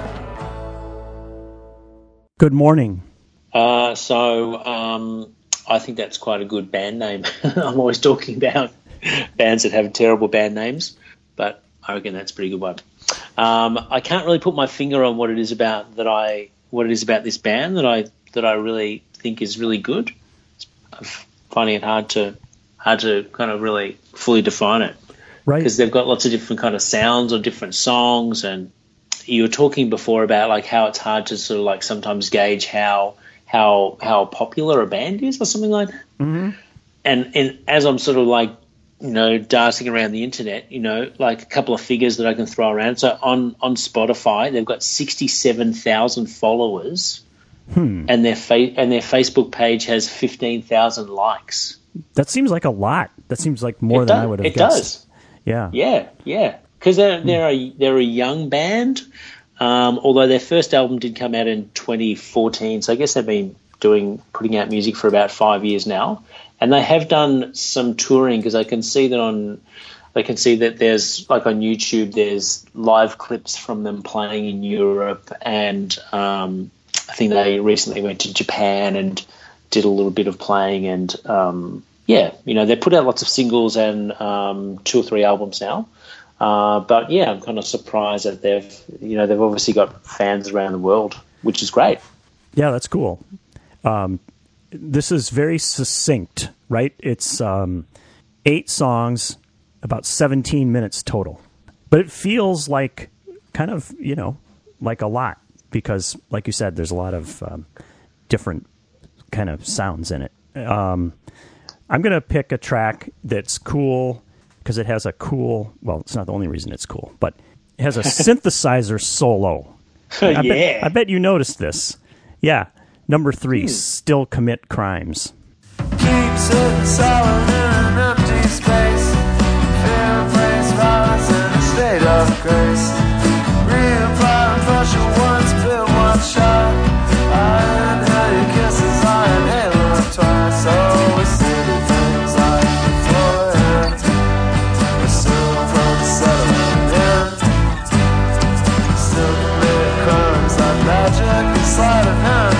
Speaker 1: Good morning.
Speaker 2: Uh, so um, I think that's quite a good band name. I'm always talking about bands that have terrible band names, but I reckon that's a pretty good one. Um, I can't really put my finger on what it is about that I what it is about this band that I that I really think is really good. I'm finding it hard to hard to kind of really fully define it,
Speaker 1: Right.
Speaker 2: because they've got lots of different kind of sounds on different songs, and you were talking before about like how it's hard to sort of like sometimes gauge how how how popular a band is or something like that.
Speaker 1: Mm-hmm.
Speaker 2: And and as I'm sort of like, you know, darting around the internet, you know, like a couple of figures that I can throw around. So on, on Spotify, they've got sixty-seven thousand followers,
Speaker 1: Hmm.
Speaker 2: and their fa- and their Facebook page has fifteen thousand likes.
Speaker 1: That seems like a lot. That seems like more
Speaker 2: It
Speaker 1: than
Speaker 2: does-
Speaker 1: I would have
Speaker 2: it
Speaker 1: guessed.
Speaker 2: does.
Speaker 1: Yeah.
Speaker 2: Yeah, yeah, because they're they're a they're a young band. Um, although their first album did come out in twenty fourteen, so I guess they've been doing putting out music for about five years now, and they have done some touring because I can see that on. I can see that there's like on YouTube there's live clips from them playing in Europe, and um, I think they recently went to Japan and did a little bit of playing, and um, yeah, you know, they put out lots of singles and um, two or three albums now. Uh, but yeah, I'm kind of surprised that they've, you know, they've obviously got fans around the world, which is great.
Speaker 1: Yeah, that's cool. Um, this is very succinct, right? It's um, eight songs, about seventeen minutes total. But it feels like kind of, you know, like a lot because, like you said, there's a lot of um, different kind of sounds in it. Um, I'm going to pick a track that's cool because it has a cool, well, it's not the only reason it's cool, but it has a synthesizer solo I
Speaker 2: yeah.
Speaker 1: Bet, I bet you noticed this. Yeah. Number three,
Speaker 2: Hmm.
Speaker 1: still commit crimes.
Speaker 9: Keeps it silent in an empty space. Fear plays violence in a state of grace. Reapplying pressure once, bit one shot. I inhale your kisses, I inhale them twice. Oh, we still do things like beforehand. We're still prone to settling in. Still commit crimes like magic and sleight of hand.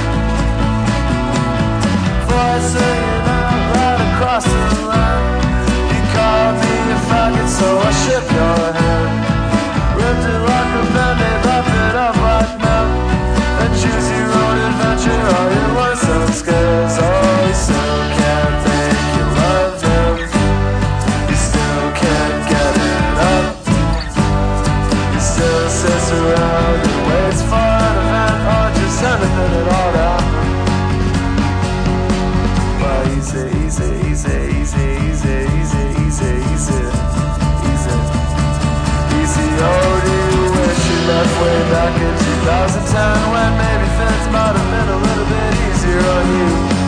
Speaker 9: Voice singing out right across the line. You called me a faggot, so I shook your hand. Ripped it like a band-aid, wrapped it up like milk. And choose your own adventure, all your worst and scares. Oh, you still can't make you love him. You still can't get it up. You still sits around and waits for an event, or just anything at all to happen. Well, easy, easy, easy, easy, easy, easy, easy, easy, easy, easy. Oh, do you wish you left way back in two thousand ten when maybe things might have been a little bit easier on you?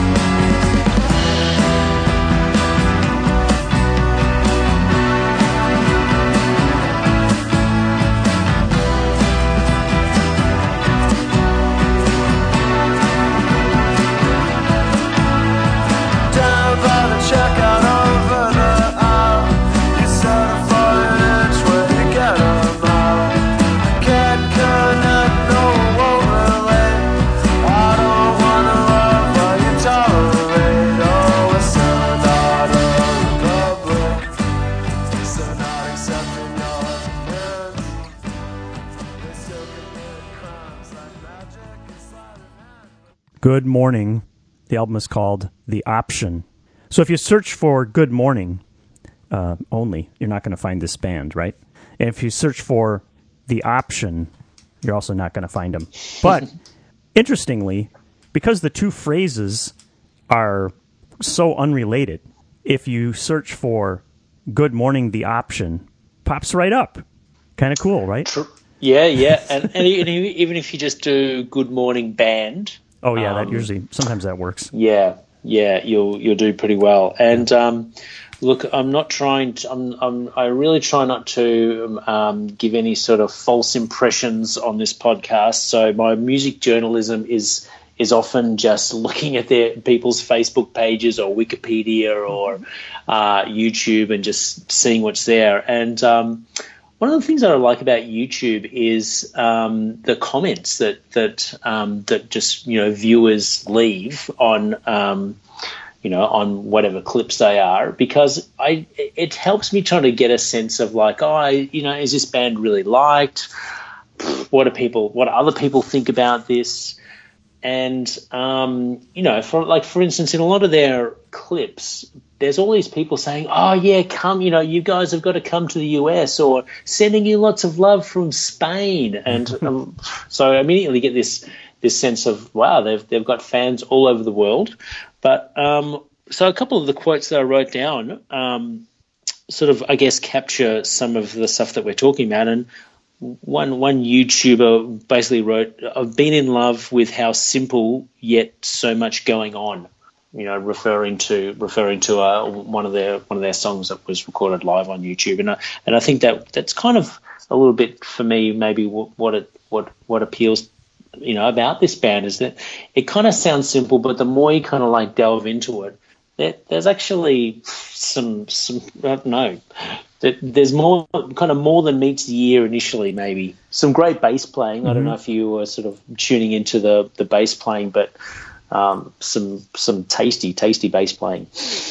Speaker 9: Down by the checkout over the aisle, you settle for an inch when you get a mile. Can't connect, no one won't relate. I don't wanna love while you tolerate. Oh, we're still not a republic, so not accepting your demands. They still commit crimes like magic and sleight of hand.
Speaker 1: Good Morning. The album is called The Option. So if you search for Good Morning uh, only, you're not going to find this band, right? And if you search for The Option, you're also not going to find them. But interestingly, because the two phrases are so unrelated, if you search for Good Morning, The Option, pops right up. Kind of cool, right?
Speaker 2: Yeah, yeah. And, and even if you just do Good Morning Band.
Speaker 1: Oh, yeah, that
Speaker 2: um,
Speaker 1: usually, sometimes that works.
Speaker 2: Yeah, yeah, you'll you'll do pretty well. And um, look, I'm not trying to. I'm, I'm I really try not to um, give any sort of false impressions on this podcast. So my music journalism is is often just looking at their people's Facebook pages or Wikipedia or uh, YouTube and just seeing what's there. And um, one of the things that I like about YouTube is um, the comments that that um, that just you know viewers leave on um, you know on whatever clips they are, because I it helps me try to get a sense of like, oh, I, you know, is this band really liked? What do people, what do other people think about this? And um, you know, for like for instance, in a lot of their clips, there's all these people saying, oh, yeah, come, you know, you guys have got to come to the U S, or sending you lots of love from Spain. And um, so I immediately get this this sense of, wow, they've they've got fans all over the world. But um, so a couple of the quotes that I wrote down um, sort of, I guess, capture some of the stuff that we're talking about. And one one YouTuber basically wrote, I've been in love with how simple yet so much going on. You know, referring to referring to uh, one of their one of their songs that was recorded live on YouTube, and I, and I think that that's kind of a little bit for me maybe what it what what appeals, you know, about this band is that it kind of sounds simple, but the more you kind of like delve into it, there, there's actually some some I don't know, there's more kind of more than meets the ear initially. Maybe some great bass playing. Mm-hmm. I don't know if you were sort of tuning into the the bass playing, but. Um, some some tasty, tasty bass playing.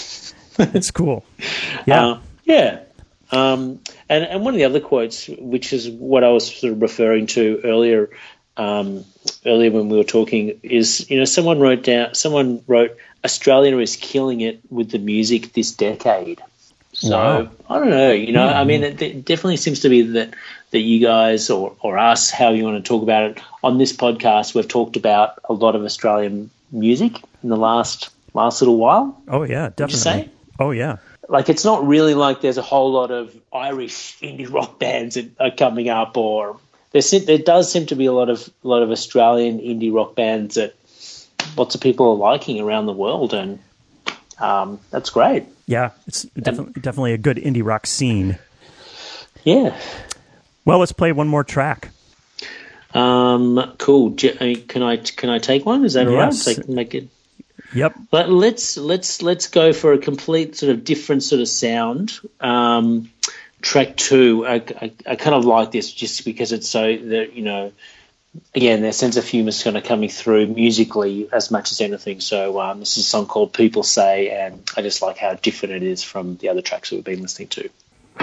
Speaker 1: It's cool. Yeah.
Speaker 2: Uh, yeah. Um, and, and one of the other quotes, which is what I was sort of referring to earlier, um, earlier when we were talking, is, you know, someone wrote down, someone wrote, Australia is killing it with the music this decade. So wow. I don't know, you know, mm-hmm. I mean, it, it definitely seems to be that that you guys or, or us, how you want to talk about it, on this podcast, we've talked about a lot of Australian music in the last last little while.
Speaker 1: Oh yeah, definitely.
Speaker 2: Would you say?
Speaker 1: Oh yeah.
Speaker 2: Like, it's not really like there's a whole lot of Irish indie rock bands that are coming up, or there se- there does seem to be a lot of a lot of Australian indie rock bands that lots of people are liking around the world, and um, that's great.
Speaker 1: Yeah, it's definitely definitely a good indie rock scene.
Speaker 2: Yeah.
Speaker 1: Well, let's play one more track.
Speaker 2: Um, cool. Can I can I take one? Is that all
Speaker 1: yes.
Speaker 2: right? So I can make it.
Speaker 1: Yep.
Speaker 2: But let's let's let's go for a complete sort of different sort of sound. Um, track two, I, I, I kind of like this just because it's so that, you know, again, their sense of humour is kind of coming through musically as much as anything. So um, this is a song called "People Say," and I just like how different it is from the other tracks that we've been listening to.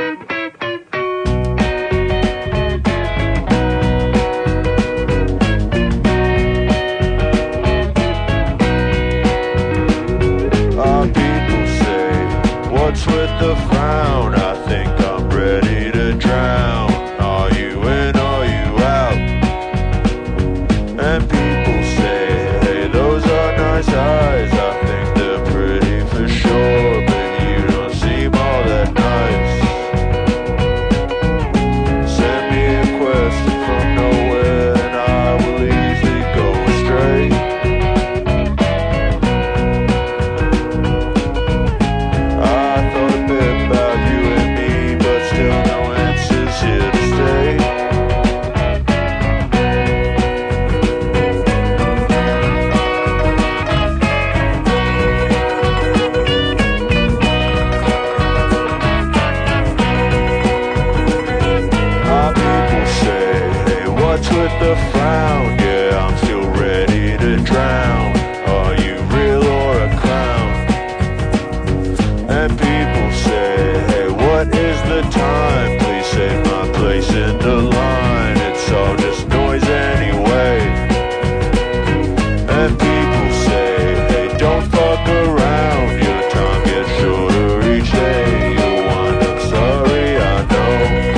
Speaker 10: What's with the frown? I think I'm ready to drown. Are you in, are you out? And people say, hey, those are nice eyes. I think they're pretty for sure, but you don't seem all that nice. Send me a question from nowhere and I will easily go astray. With the frown, yeah, I'm still ready to drown. Are you real or a clown? And people say, hey, what is the time? Please save my place in the line. It's all just noise anyway. And people say, hey, don't fuck around. Your time gets shorter each day. You'll wind up sorry, I know.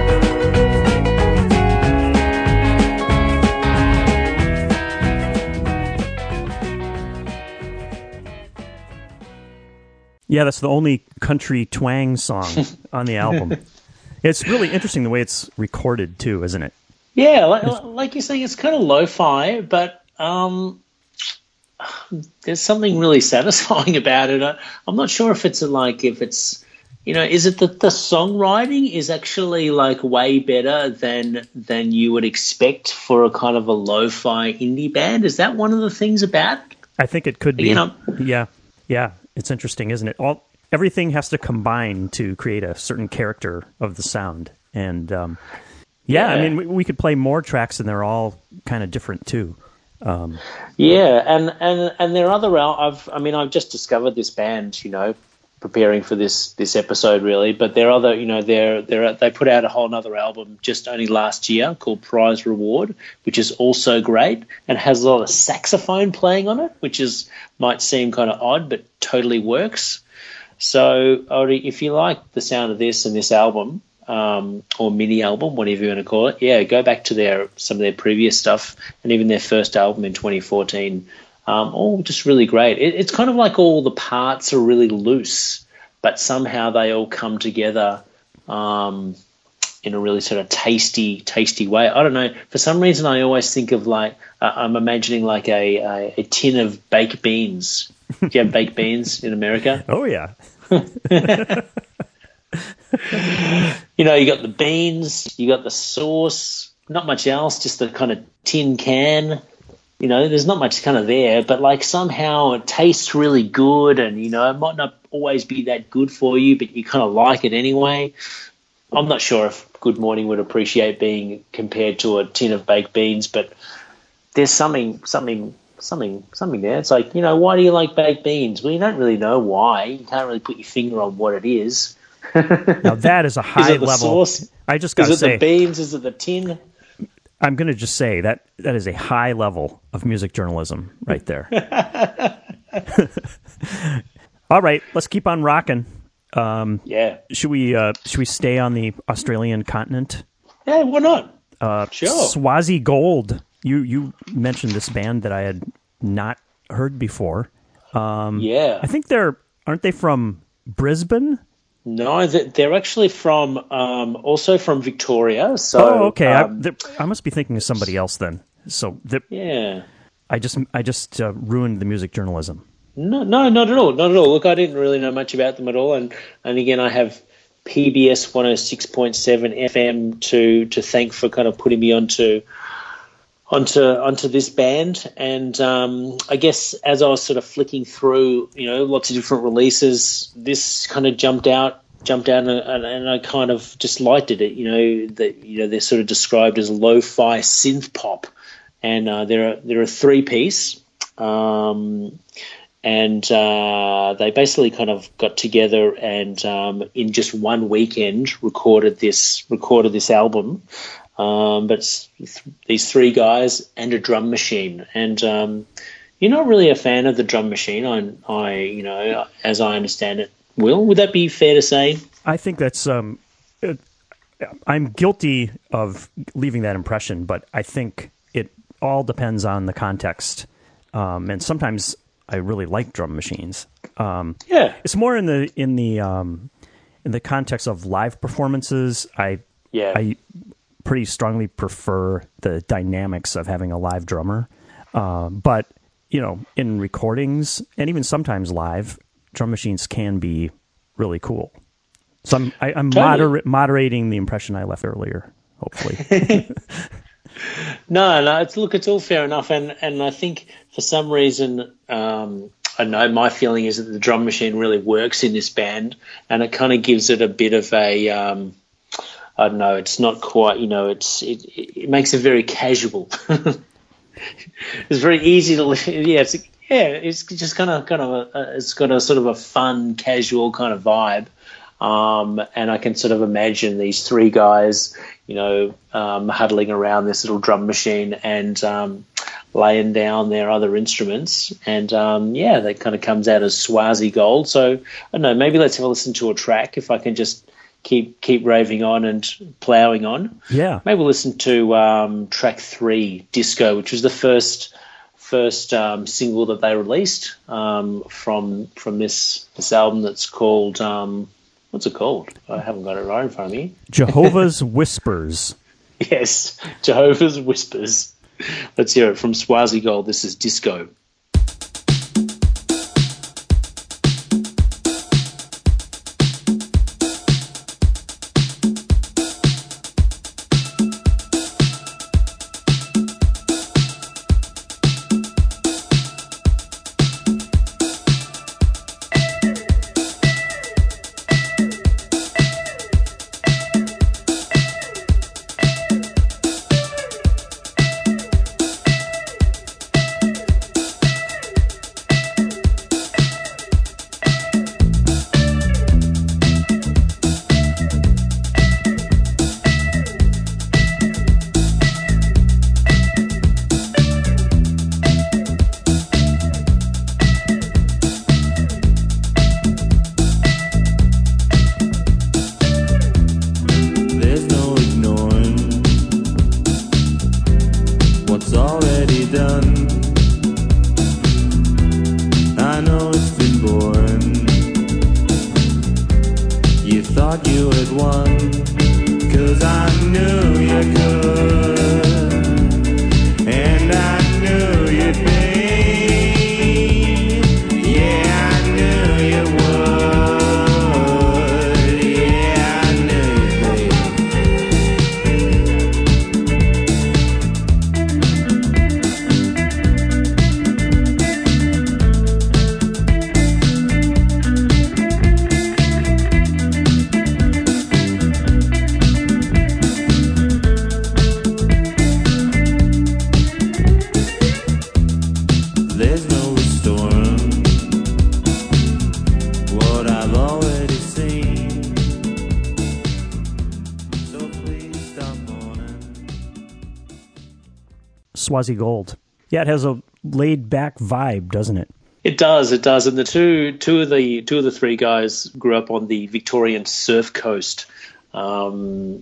Speaker 1: Yeah, that's the only country twang song on the album. It's really interesting the way it's recorded, too, isn't it?
Speaker 2: Yeah, like, like you're saying, it's kind of lo-fi, but um, there's something really satisfying about it. I, I'm not sure if it's like, if it's, you know, is it that the songwriting is actually like way better than than you would expect for a kind of a lo-fi indie band? Is that one of the things about it?
Speaker 1: I think it could be.
Speaker 2: You know,
Speaker 1: yeah, yeah. It's interesting, isn't it? All everything has to combine to create a certain character of the sound, and um, yeah, yeah, I mean, we, we could play more tracks, and they're all kind of different too. Um,
Speaker 2: yeah, and and and there are other. I've, I mean, I've just discovered this band, you know, preparing for this this episode, really. But there are other, you know, they're they're they put out a whole other album just only last year called Prize Reward, which is also great and has a lot of saxophone playing on it, which is might seem kind of odd, but totally works. So, if you like the sound of this and this album, um, or mini album, whatever you want to call it, yeah, go back to their some of their previous stuff and even their first album in twenty fourteen. Um, all just really great. It, it's kind of like all the parts are really loose, but somehow they all come together um, in a really sort of tasty, tasty way. I don't know. For some reason, I always think of like uh, I'm imagining like a, a, a tin of baked beans. Do you have baked beans in America?
Speaker 1: Oh yeah.
Speaker 2: You know, you got the beans, you got the sauce, not much else, just a kind of tin can. You know, there's not much kind of there, but like somehow it tastes really good, and you know, it might not always be that good for you, but you kind of like it anyway. I'm not sure if Good Morning would appreciate being compared to a tin of baked beans, but there's something, something, something, something there. It's like, you know, why do you like baked beans? Well, you don't really know why. You can't really put your finger on what it is.
Speaker 1: Now that is a high
Speaker 2: is it the
Speaker 1: level.
Speaker 2: Sauce?
Speaker 1: I just got to say,
Speaker 2: is it the beans? Is it the tin?
Speaker 1: I'm going to just say that that is a high level of music journalism right there. All right, let's keep on rocking. Um,
Speaker 2: yeah.
Speaker 1: Should we uh, should we stay on the Australian continent?
Speaker 2: Yeah, why not?
Speaker 1: Uh,
Speaker 2: sure.
Speaker 1: Swazi Gold. You you mentioned this band that I had not heard before. Um,
Speaker 2: yeah.
Speaker 1: I think they're aren't they from Brisbane?
Speaker 2: No, they're actually from um, also from Victoria. So,
Speaker 1: oh, okay.
Speaker 2: Um,
Speaker 1: I, I must be thinking of somebody else then. So,
Speaker 2: yeah,
Speaker 1: I just I just uh, ruined the music journalism.
Speaker 2: No, no, not at all, not at all. Look, I didn't really know much about them at all, and and again, I have P B S one oh six point seven F M to to thank for kind of putting me onto onto onto this band. And um, I guess as I was sort of flicking through, you know, lots of different releases, this kind of jumped out, jumped out, and, and, and I kind of just liked it. You know, that you know they're sort of described as lo-fi synth pop, and uh, they're a, they're a three piece. Um, And uh, they basically kind of got together and um, in just one weekend recorded this recorded this album. Um, but it's th- these three guys and a drum machine. And um, you're not really a fan of the drum machine, I, I, you know, as I understand it. Will, would that be fair to say?
Speaker 1: I think that's. Um, it, I'm guilty of leaving that impression, but I think it all depends on the context, um, and sometimes. I really like drum machines. Um,
Speaker 2: yeah,
Speaker 1: it's more in the in the um, in the context of live performances. I
Speaker 2: yeah.
Speaker 1: I pretty strongly prefer the dynamics of having a live drummer. Uh, but you know, in recordings and even sometimes live, drum machines can be really cool. So I'm I, I'm
Speaker 2: totally.
Speaker 1: moder- moderating the impression I left earlier. Hopefully.
Speaker 2: No, no. It's look, it's all fair enough, and and I think for some reason, um, I know my feeling is that the drum machine really works in this band, and it kind of gives it a bit of a, um, I don't know. It's not quite, you know, it's it it makes it very casual. It's very easy to, yeah, it's yeah, it's just kind of kind of a, it's got a sort of a fun, casual kind of vibe. Um, and I can sort of imagine these three guys, you know, um, huddling around this little drum machine and um, laying down their other instruments. And, um, yeah, that kind of comes out as Swazi Gold. So, I don't know, maybe let's have a listen to a track if I can just keep keep raving on and ploughing on.
Speaker 1: Yeah.
Speaker 2: Maybe we'll listen to um, track three, Disco, which was the first first um, single that they released um, from from this, this album that's called... Um, What's it called? I haven't got it right in front of me.
Speaker 1: Jehovah's Whispers.
Speaker 2: Yes, Jehovah's Whispers. Let's hear it from Swazi Gold. This is Disco.
Speaker 1: Swazi Gold. Yeah, it has a laid-back vibe, doesn't it?
Speaker 2: It does, it does. And the two two of the two of the three guys grew up on the Victorian surf coast. Um,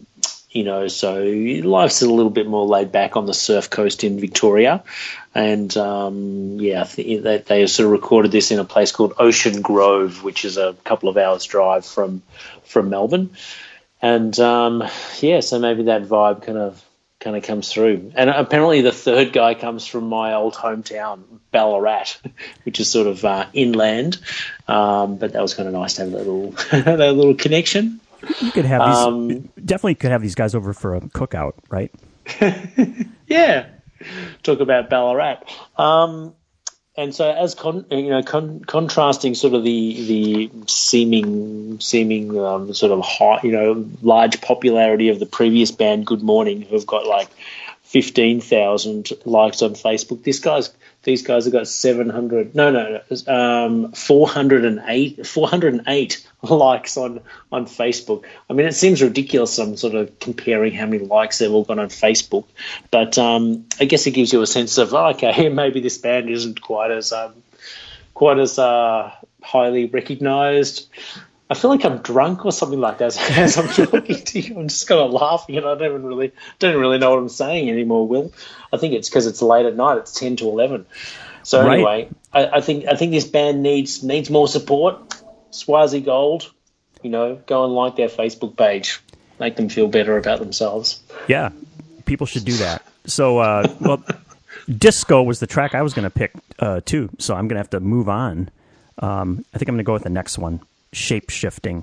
Speaker 2: you know, so life's a little bit more laid back on the surf coast in Victoria. And, um, yeah, I think they, they sort of recorded this in a place called Ocean Grove, which is a couple of hours drive from from Melbourne. And, um, yeah, so maybe that vibe kind of kind of comes through. And apparently the third guy comes from my old hometown, Ballarat, which is sort of uh, inland. Um, but that was kind of nice to have that little, that little connection.
Speaker 1: You could have these,
Speaker 2: Um,
Speaker 1: definitely could have these guys over for a cookout, right?
Speaker 2: Yeah. Talk about Ballarat. Um, and so as con, you know, con, contrasting sort of the the seeming seeming um, sort of high, you know, large popularity of the previous band Good Morning, who've got like fifteen thousand likes on Facebook. This guy's these guys have got seven hundred no no no um, four hundred eight four hundred eight likes on on Facebook. I mean, it seems ridiculous. I'm sort of comparing how many likes they've all got on Facebook, but um, I guess it gives you a sense of, oh, okay, maybe this band isn't quite as um, quite as uh, highly recognised. I feel like I'm drunk or something like that as I'm talking to you. I'm just kind of laughing, and I don't even really don't really know what I'm saying anymore, Will. I think it's because it's late at night. It's ten to eleven. So
Speaker 1: Right.
Speaker 2: anyway, I, I think I think this band needs needs more support. Swazi Gold, you know, go and like their Facebook page. Make them feel better about themselves.
Speaker 1: Yeah, people should do that. So, uh, well, Disco was the track I was going to pick uh, too, so I'm going to have to move on. Um, I think I'm going to go with the next one, Shape Shifting.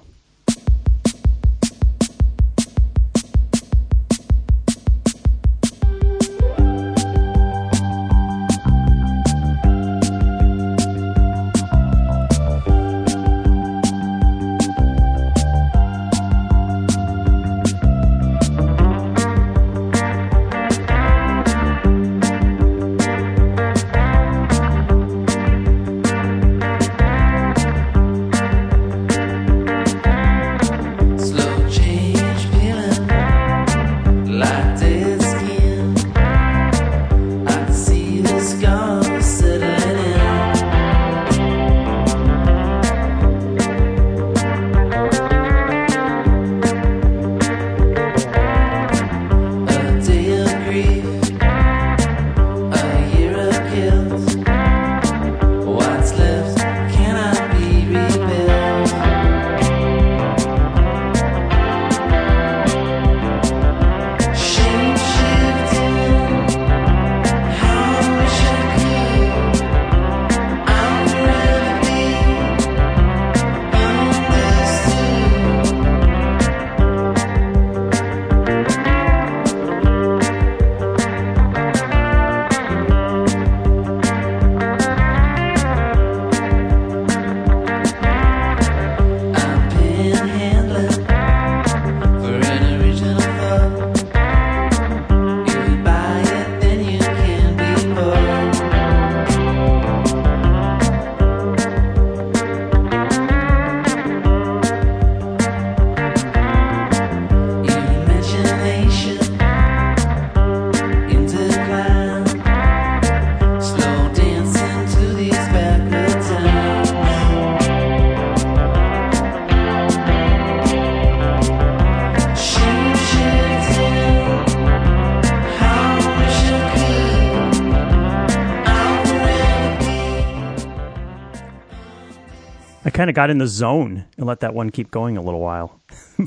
Speaker 1: Kind of got in the zone and let that one keep going a little while.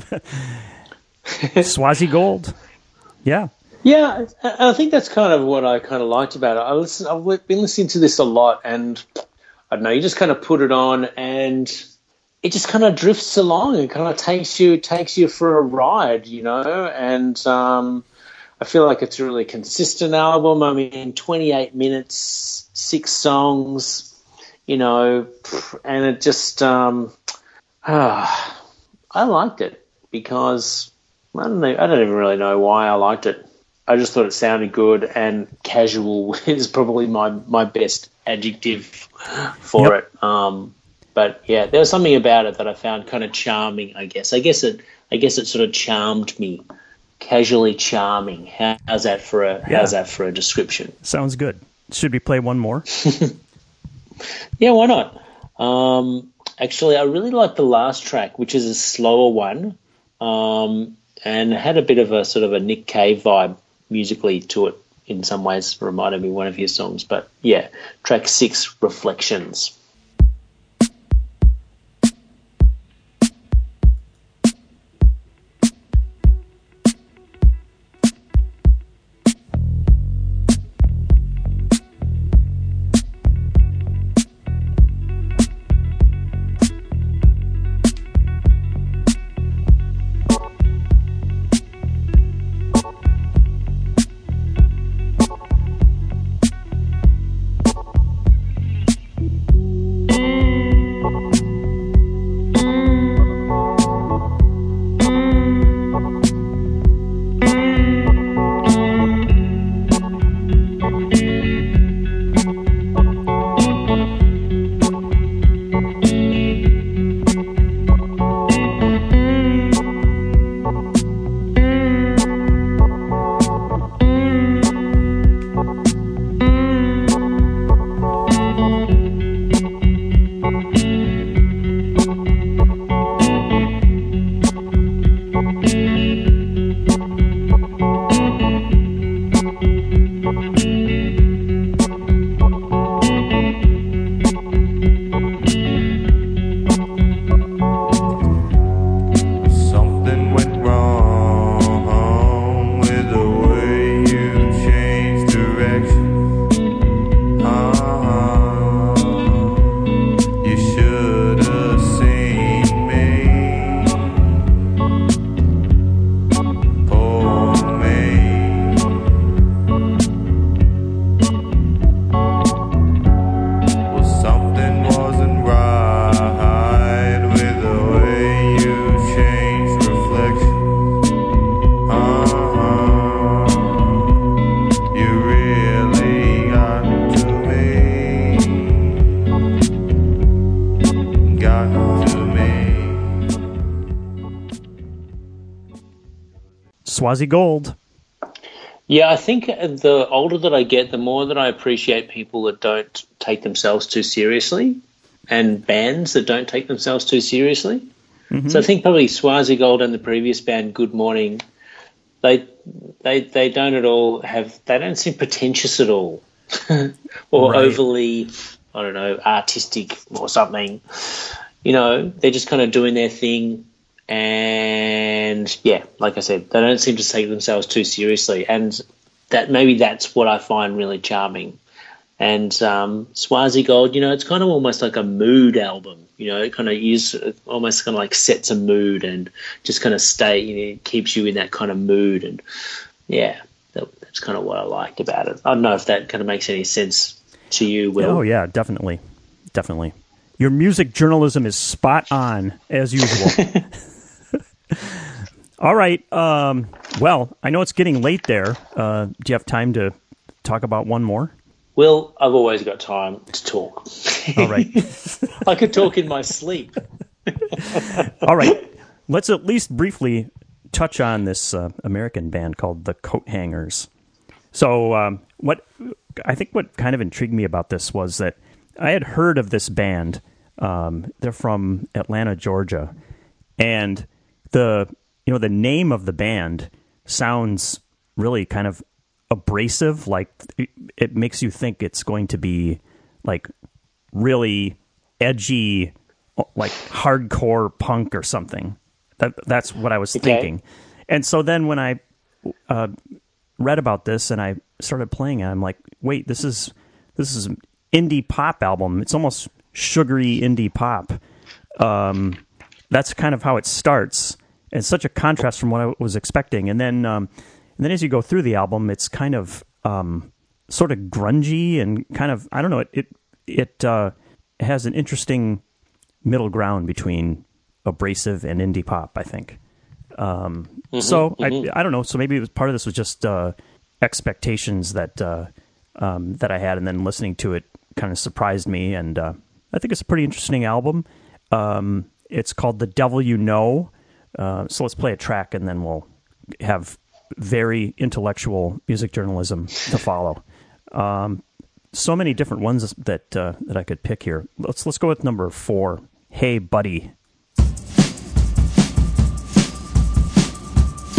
Speaker 1: Swazi Gold. Yeah.
Speaker 2: Yeah, I think that's kind of what I kind of liked about it. I listen, I've been listening to this a lot, and I don't know, you just kind of put it on and it just kind of drifts along and kind of takes you takes you for a ride, you know, and um, I feel like it's a really consistent album. I mean, twenty-eight minutes, six songs, you know, and it just, um, uh, I liked it because I don't know, I don't even really know why I liked it. I just thought it sounded good, and casual is probably my, my best adjective for
Speaker 1: yep.
Speaker 2: it. Um, but yeah, there was something about it that I found kind of charming, I guess. I guess it, I guess it sort of charmed me. Casually charming. How's that for a,
Speaker 1: yeah.
Speaker 2: how's that for a description?
Speaker 1: Sounds good. Should we play one more?
Speaker 2: Yeah, why not? Um, actually, I really like the last track, which is a slower one. Um, and it had a bit of a sort of a Nick Cave vibe musically to it. In some ways, reminded me of one of his songs. But yeah, track six, Reflections.
Speaker 1: Swazi Gold.
Speaker 2: Yeah, I think the older that I get, the more that I appreciate people that don't take themselves too seriously and bands that don't take themselves too seriously. Mm-hmm. So I think probably Swazi Gold and the previous band, Good Morning, they they they don't at all have, they don't seem pretentious at all or right. overly, I don't know, artistic or something. You know, they're just kind of doing their thing. And yeah, like I said, they don't seem to take themselves too seriously, and that maybe that's what I find really charming. And um, Swazi Gold, you know, it's kind of almost like a mood album. You know, it kind of is almost kind of like sets a mood and just kind of stay, you know, keeps you in that kind of mood. And yeah, that, that's kind of what I liked about it. I don't know if that kind of makes any sense to you, Will.
Speaker 1: Oh yeah, definitely, definitely. Your music journalism is spot on as usual. All right. Um, well, I know it's getting late there. Uh, do you have time to talk about one more?
Speaker 2: Well, I've always got time to talk.
Speaker 1: All right.
Speaker 2: I could talk in my sleep.
Speaker 1: All right. Let's at least briefly touch on this uh, American band called the Coat Hangers. So um, what I think what kind of intrigued me about this was that I had heard of this band. Um, they're from Atlanta, Georgia. And the you know the name of the band sounds really kind of abrasive, like it, it makes you think it's going to be like really edgy, like hardcore punk or something. That that's what I was okay. thinking. And so then when I uh, read about this and I started playing it, I'm like, wait, this is this is an indie pop album. It's almost sugary indie pop. Um, that's kind of how it starts. It's such a contrast from what I was expecting. And then um, and then as you go through the album, it's kind of um, sort of grungy and kind of, I don't know, it it, it uh, has an interesting middle ground between abrasive and indie pop, I think. Um, mm-hmm, so mm-hmm. I I don't know. So maybe it was, part of this was just uh, expectations that uh, um, that I had, and then listening to it kind of surprised me. And uh, I think it's a pretty interesting album. Um, it's called The Devil You Know. Uh, so let's play a track, and then we'll have very intellectual music journalism to follow. Um, so many different ones that uh, that I could pick here. Let's let's go with number four. Hey, Buddy.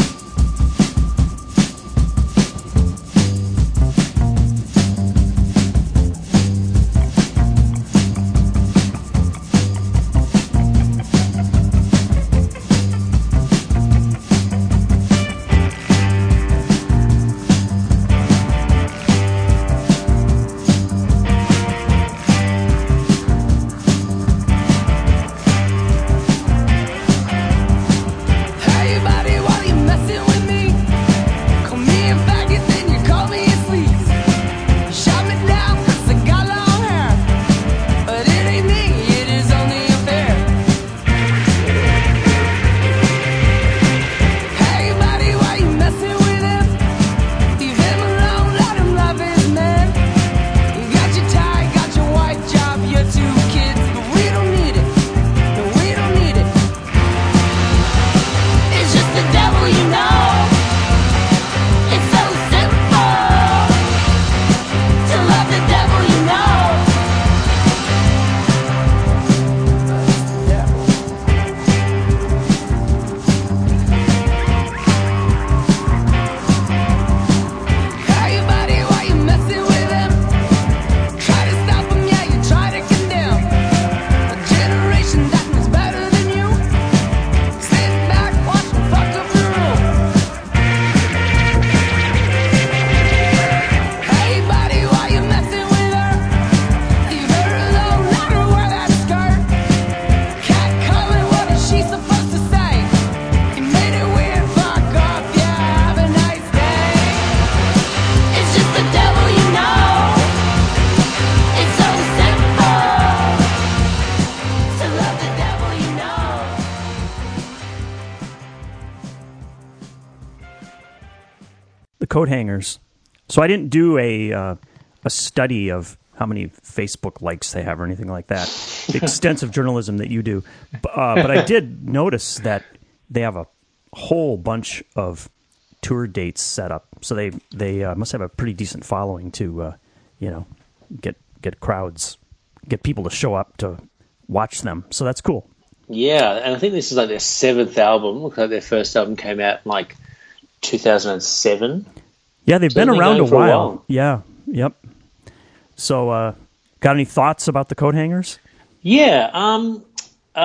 Speaker 1: coat hangers. So I didn't do a uh, a study of how many Facebook likes they have or anything like that. The extensive journalism that you do. Uh, but I did notice that they have a whole bunch of tour dates set up. So they, they uh, must have a pretty decent following to, uh, you know, get get crowds, get people to show up to watch them. So that's cool.
Speaker 2: Yeah, and I think this is like their seventh album. Looks like their first album came out in like two thousand seven.
Speaker 1: Yeah, they've
Speaker 2: so
Speaker 1: been
Speaker 2: they've
Speaker 1: around
Speaker 2: been
Speaker 1: a
Speaker 2: going for
Speaker 1: while.
Speaker 2: a while.
Speaker 1: Yeah, yep. So, uh, got any thoughts about the coat hangers?
Speaker 2: Yeah, um, uh,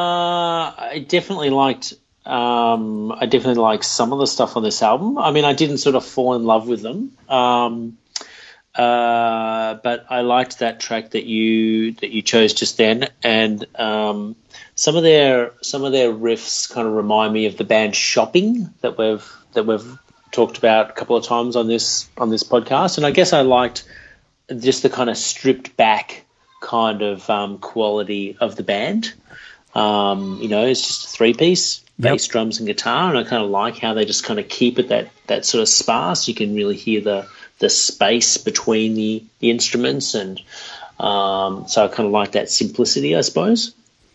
Speaker 2: I definitely liked. Um, I definitely liked some of the stuff on this album. I mean, I didn't sort of fall in love with them, um, uh, but I liked that track that you that you chose just then, and um, some of their some of their riffs kind of remind me of the band Shopping that we've that we've talked about a couple of times on this on this podcast, and I guess I liked just the kind of stripped back kind of um, quality of the band. Um, you know, it's just a three piece,
Speaker 1: yep.
Speaker 2: bass, drums, and guitar, and I kind of like how they just kind of keep it that that sort of sparse. You can really hear the the space between the, the instruments, and um, so I kind of like that simplicity, I suppose.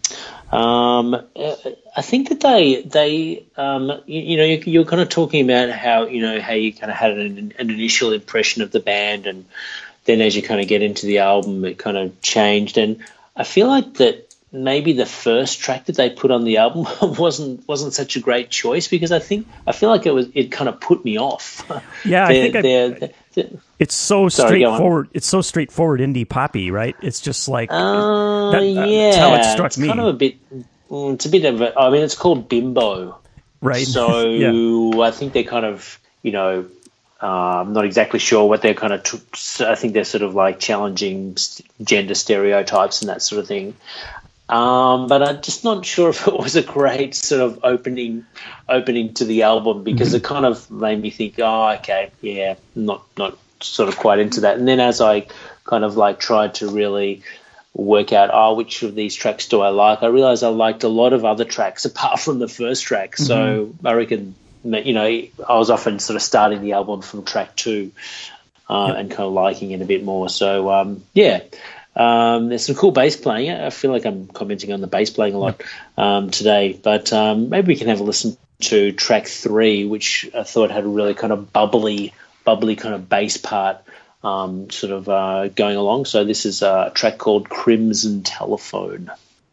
Speaker 2: Um, I think that they they um, you, you know you're, you're kind of talking about how you know how you kind of had an, an initial impression of the band, and then as you kind of get into the album, it kind of changed. And I feel like that maybe the first track that they put on the album wasn't wasn't such a great choice, because I think I feel like it was it kind of put me off.
Speaker 1: Yeah, I think
Speaker 2: they're,
Speaker 1: I,
Speaker 2: they're, they're,
Speaker 1: it's so
Speaker 2: sorry,
Speaker 1: straightforward. It's so straightforward indie poppy, right? It's just like
Speaker 2: uh,
Speaker 1: that,
Speaker 2: yeah,
Speaker 1: that's how it struck
Speaker 2: it's
Speaker 1: me.
Speaker 2: kind of a bit. It's a bit of a. I mean, it's called Bimbo,
Speaker 1: right?
Speaker 2: So
Speaker 1: yeah.
Speaker 2: I think they're kind of you know. Uh, I'm not exactly sure what they're kind of. T- I think they're sort of like challenging st- gender stereotypes and that sort of thing. Um, but I'm just not sure if it was a great sort of opening, opening to the album, because mm-hmm. it kind of made me think, oh, okay, yeah, not not sort of quite into that. And then as I kind of like tried to really work out, oh, which of these tracks do I like, I realized I liked a lot of other tracks apart from the first track. Mm-hmm. So I reckon. You know, I was often sort of starting the album from track two uh, yep. and kind of liking it a bit more. So, um, yeah, um, there's some cool bass playing. I feel like I'm commenting on the bass playing a lot um, today. But um, maybe we can have a listen to track three, which I thought had a really kind of bubbly, bubbly kind of bass part um, sort of uh, going along. So this is a track called Crimson Telephone.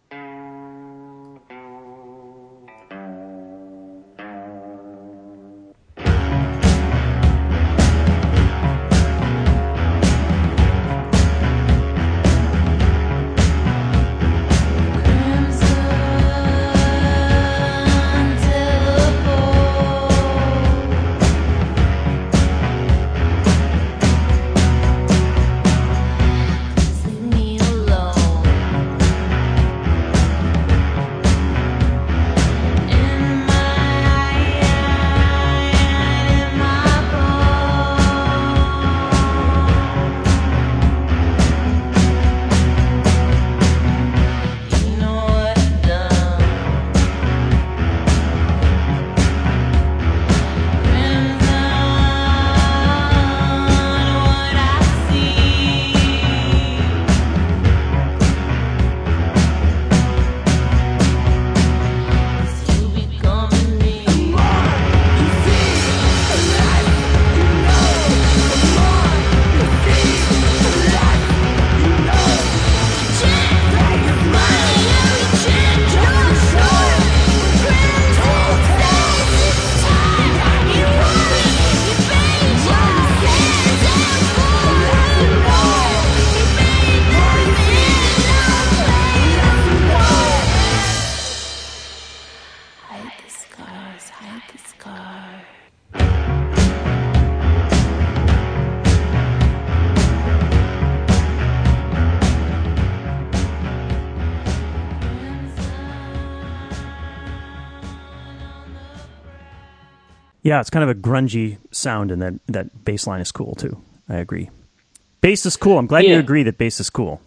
Speaker 1: Yeah, it's kind of a grungy sound, and that, that bass line is cool, too. I agree. Bass is cool. I'm glad yeah. you agree that bass is cool.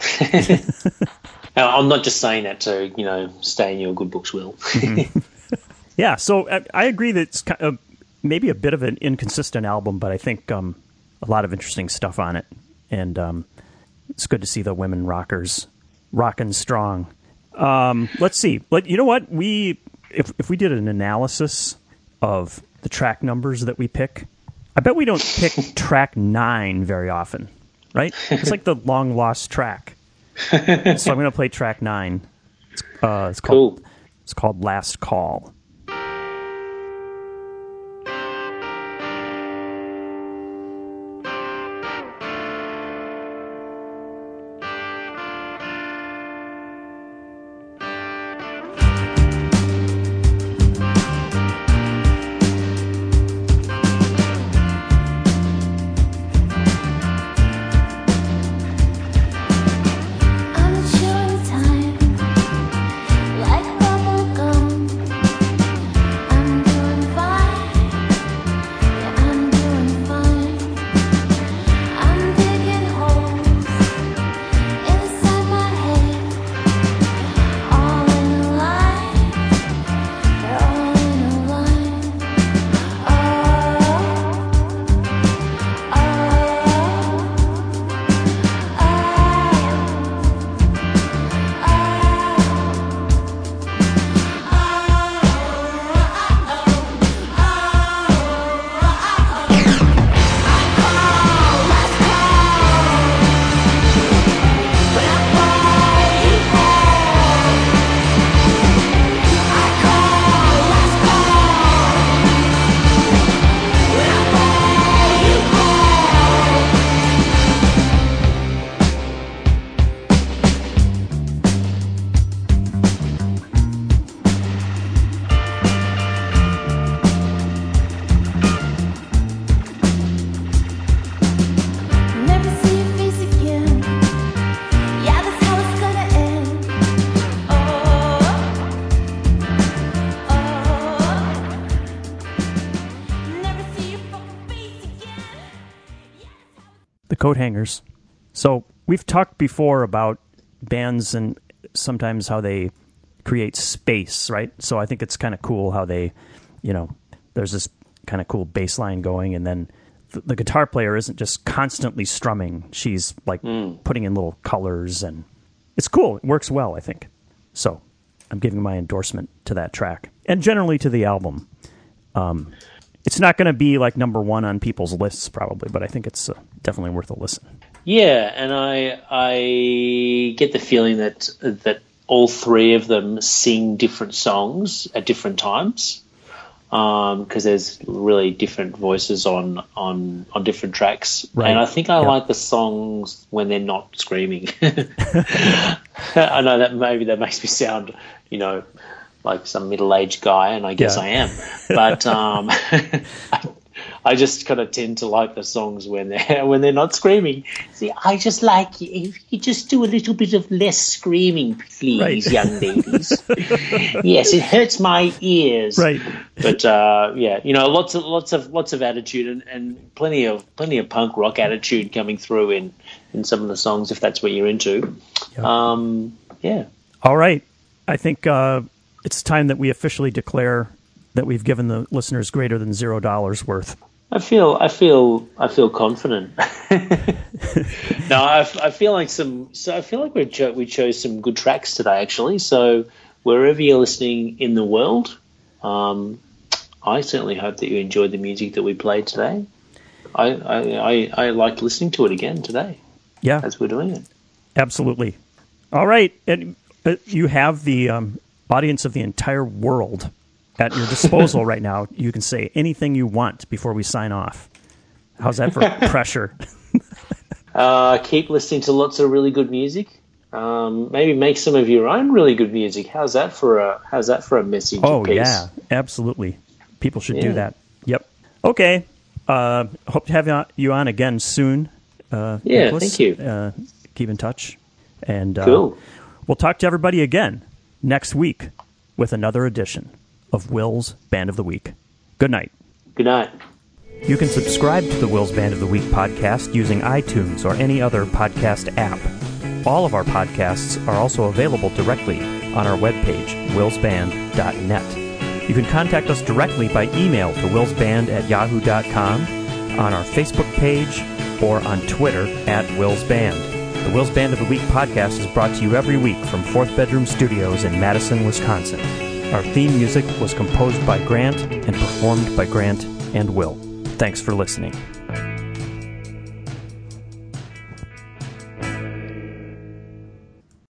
Speaker 2: I'm not just saying that to, you know, stay in your good books, Will.
Speaker 1: mm-hmm. Yeah, so I, I agree that it's kind of, maybe a bit of an inconsistent album, but I think um, a lot of interesting stuff on it. And um, it's good to see the women rockers rocking strong. Um, let's see. But you know what? We if if we did an analysis of the track numbers that we pick, I bet we don't pick track nine very often, right? It's like the long lost track. So I'm going to play track nine. It's, uh, it's called
Speaker 2: cool.
Speaker 1: It's called Last Call. Coat hangers. So we've talked before about bands and sometimes how they create space, right? So I think it's kind of cool how they, you know, there's this kind of cool bass line going, and then th- the guitar player isn't just constantly strumming. She's like mm. putting in little colors, and it's cool. It works well, I think. So I'm giving my endorsement to that track, and generally to the album. Um, It's not going to be like number one on people's lists probably, but I think it's uh, definitely worth a listen.
Speaker 2: Yeah, and I I get the feeling that that all three of them sing different songs at different times, because um, there's really different voices on on, on different tracks. Right. And I think I yep. like the songs when they're not screaming. I know that maybe that makes me sound, you know, like some middle-aged guy, and I guess yeah. I am. But um, I, I just kind of tend to like the songs when they're when they're not screaming. See, I just like if you just do a little bit of less screaming, please, right. young ladies. Yes, it hurts my ears.
Speaker 1: Right.
Speaker 2: But uh, yeah, you know, lots of lots of lots of attitude and, and plenty of plenty of punk rock attitude coming through in, in some of the songs, if that's what you're into. Yep. Um, yeah.
Speaker 1: All right. I think. Uh, It's time that we officially declare that we've given the listeners greater than zero dollars worth.
Speaker 2: I feel, I feel, I feel confident. no, I, I feel like some. So I feel like we cho- we chose some good tracks today, actually. So wherever you're listening in the world, um, I certainly hope that you enjoyed the music that we played today. I I, I, I liked listening to it again today.
Speaker 1: Yeah,
Speaker 2: as we're doing it.
Speaker 1: Absolutely. All right, and uh, you have the. Um, audience of the entire world at your disposal right now. You can say anything you want before we sign off. How's that for pressure?
Speaker 2: uh, keep listening to lots of really good music. Um, maybe make some of your own really good music. How's that for a How's that for a message?
Speaker 1: Oh
Speaker 2: piece?
Speaker 1: yeah, absolutely. People should
Speaker 2: yeah.
Speaker 1: do that. Yep. Okay. Uh, hope to have you on again soon. Uh,
Speaker 2: yeah.
Speaker 1: Nicholas.
Speaker 2: Thank you.
Speaker 1: Uh, keep in touch, and uh,
Speaker 2: cool.
Speaker 1: We'll talk to everybody again next week with another edition of Will's Band of the Week. Good night.
Speaker 2: Good night.
Speaker 1: You can subscribe to the Will's Band of the Week podcast using iTunes or any other podcast app. All of our podcasts are also available directly on our webpage, wills band dot net. You can contact us directly by email to willsband at yahoo dot com, on our Facebook page, or on Twitter at willsband. The Will's Band of the Week podcast is brought to you every week from Fourth Bedroom Studios in Madison, Wisconsin. Our theme music was composed by Grant and performed by Grant and Will. Thanks for listening.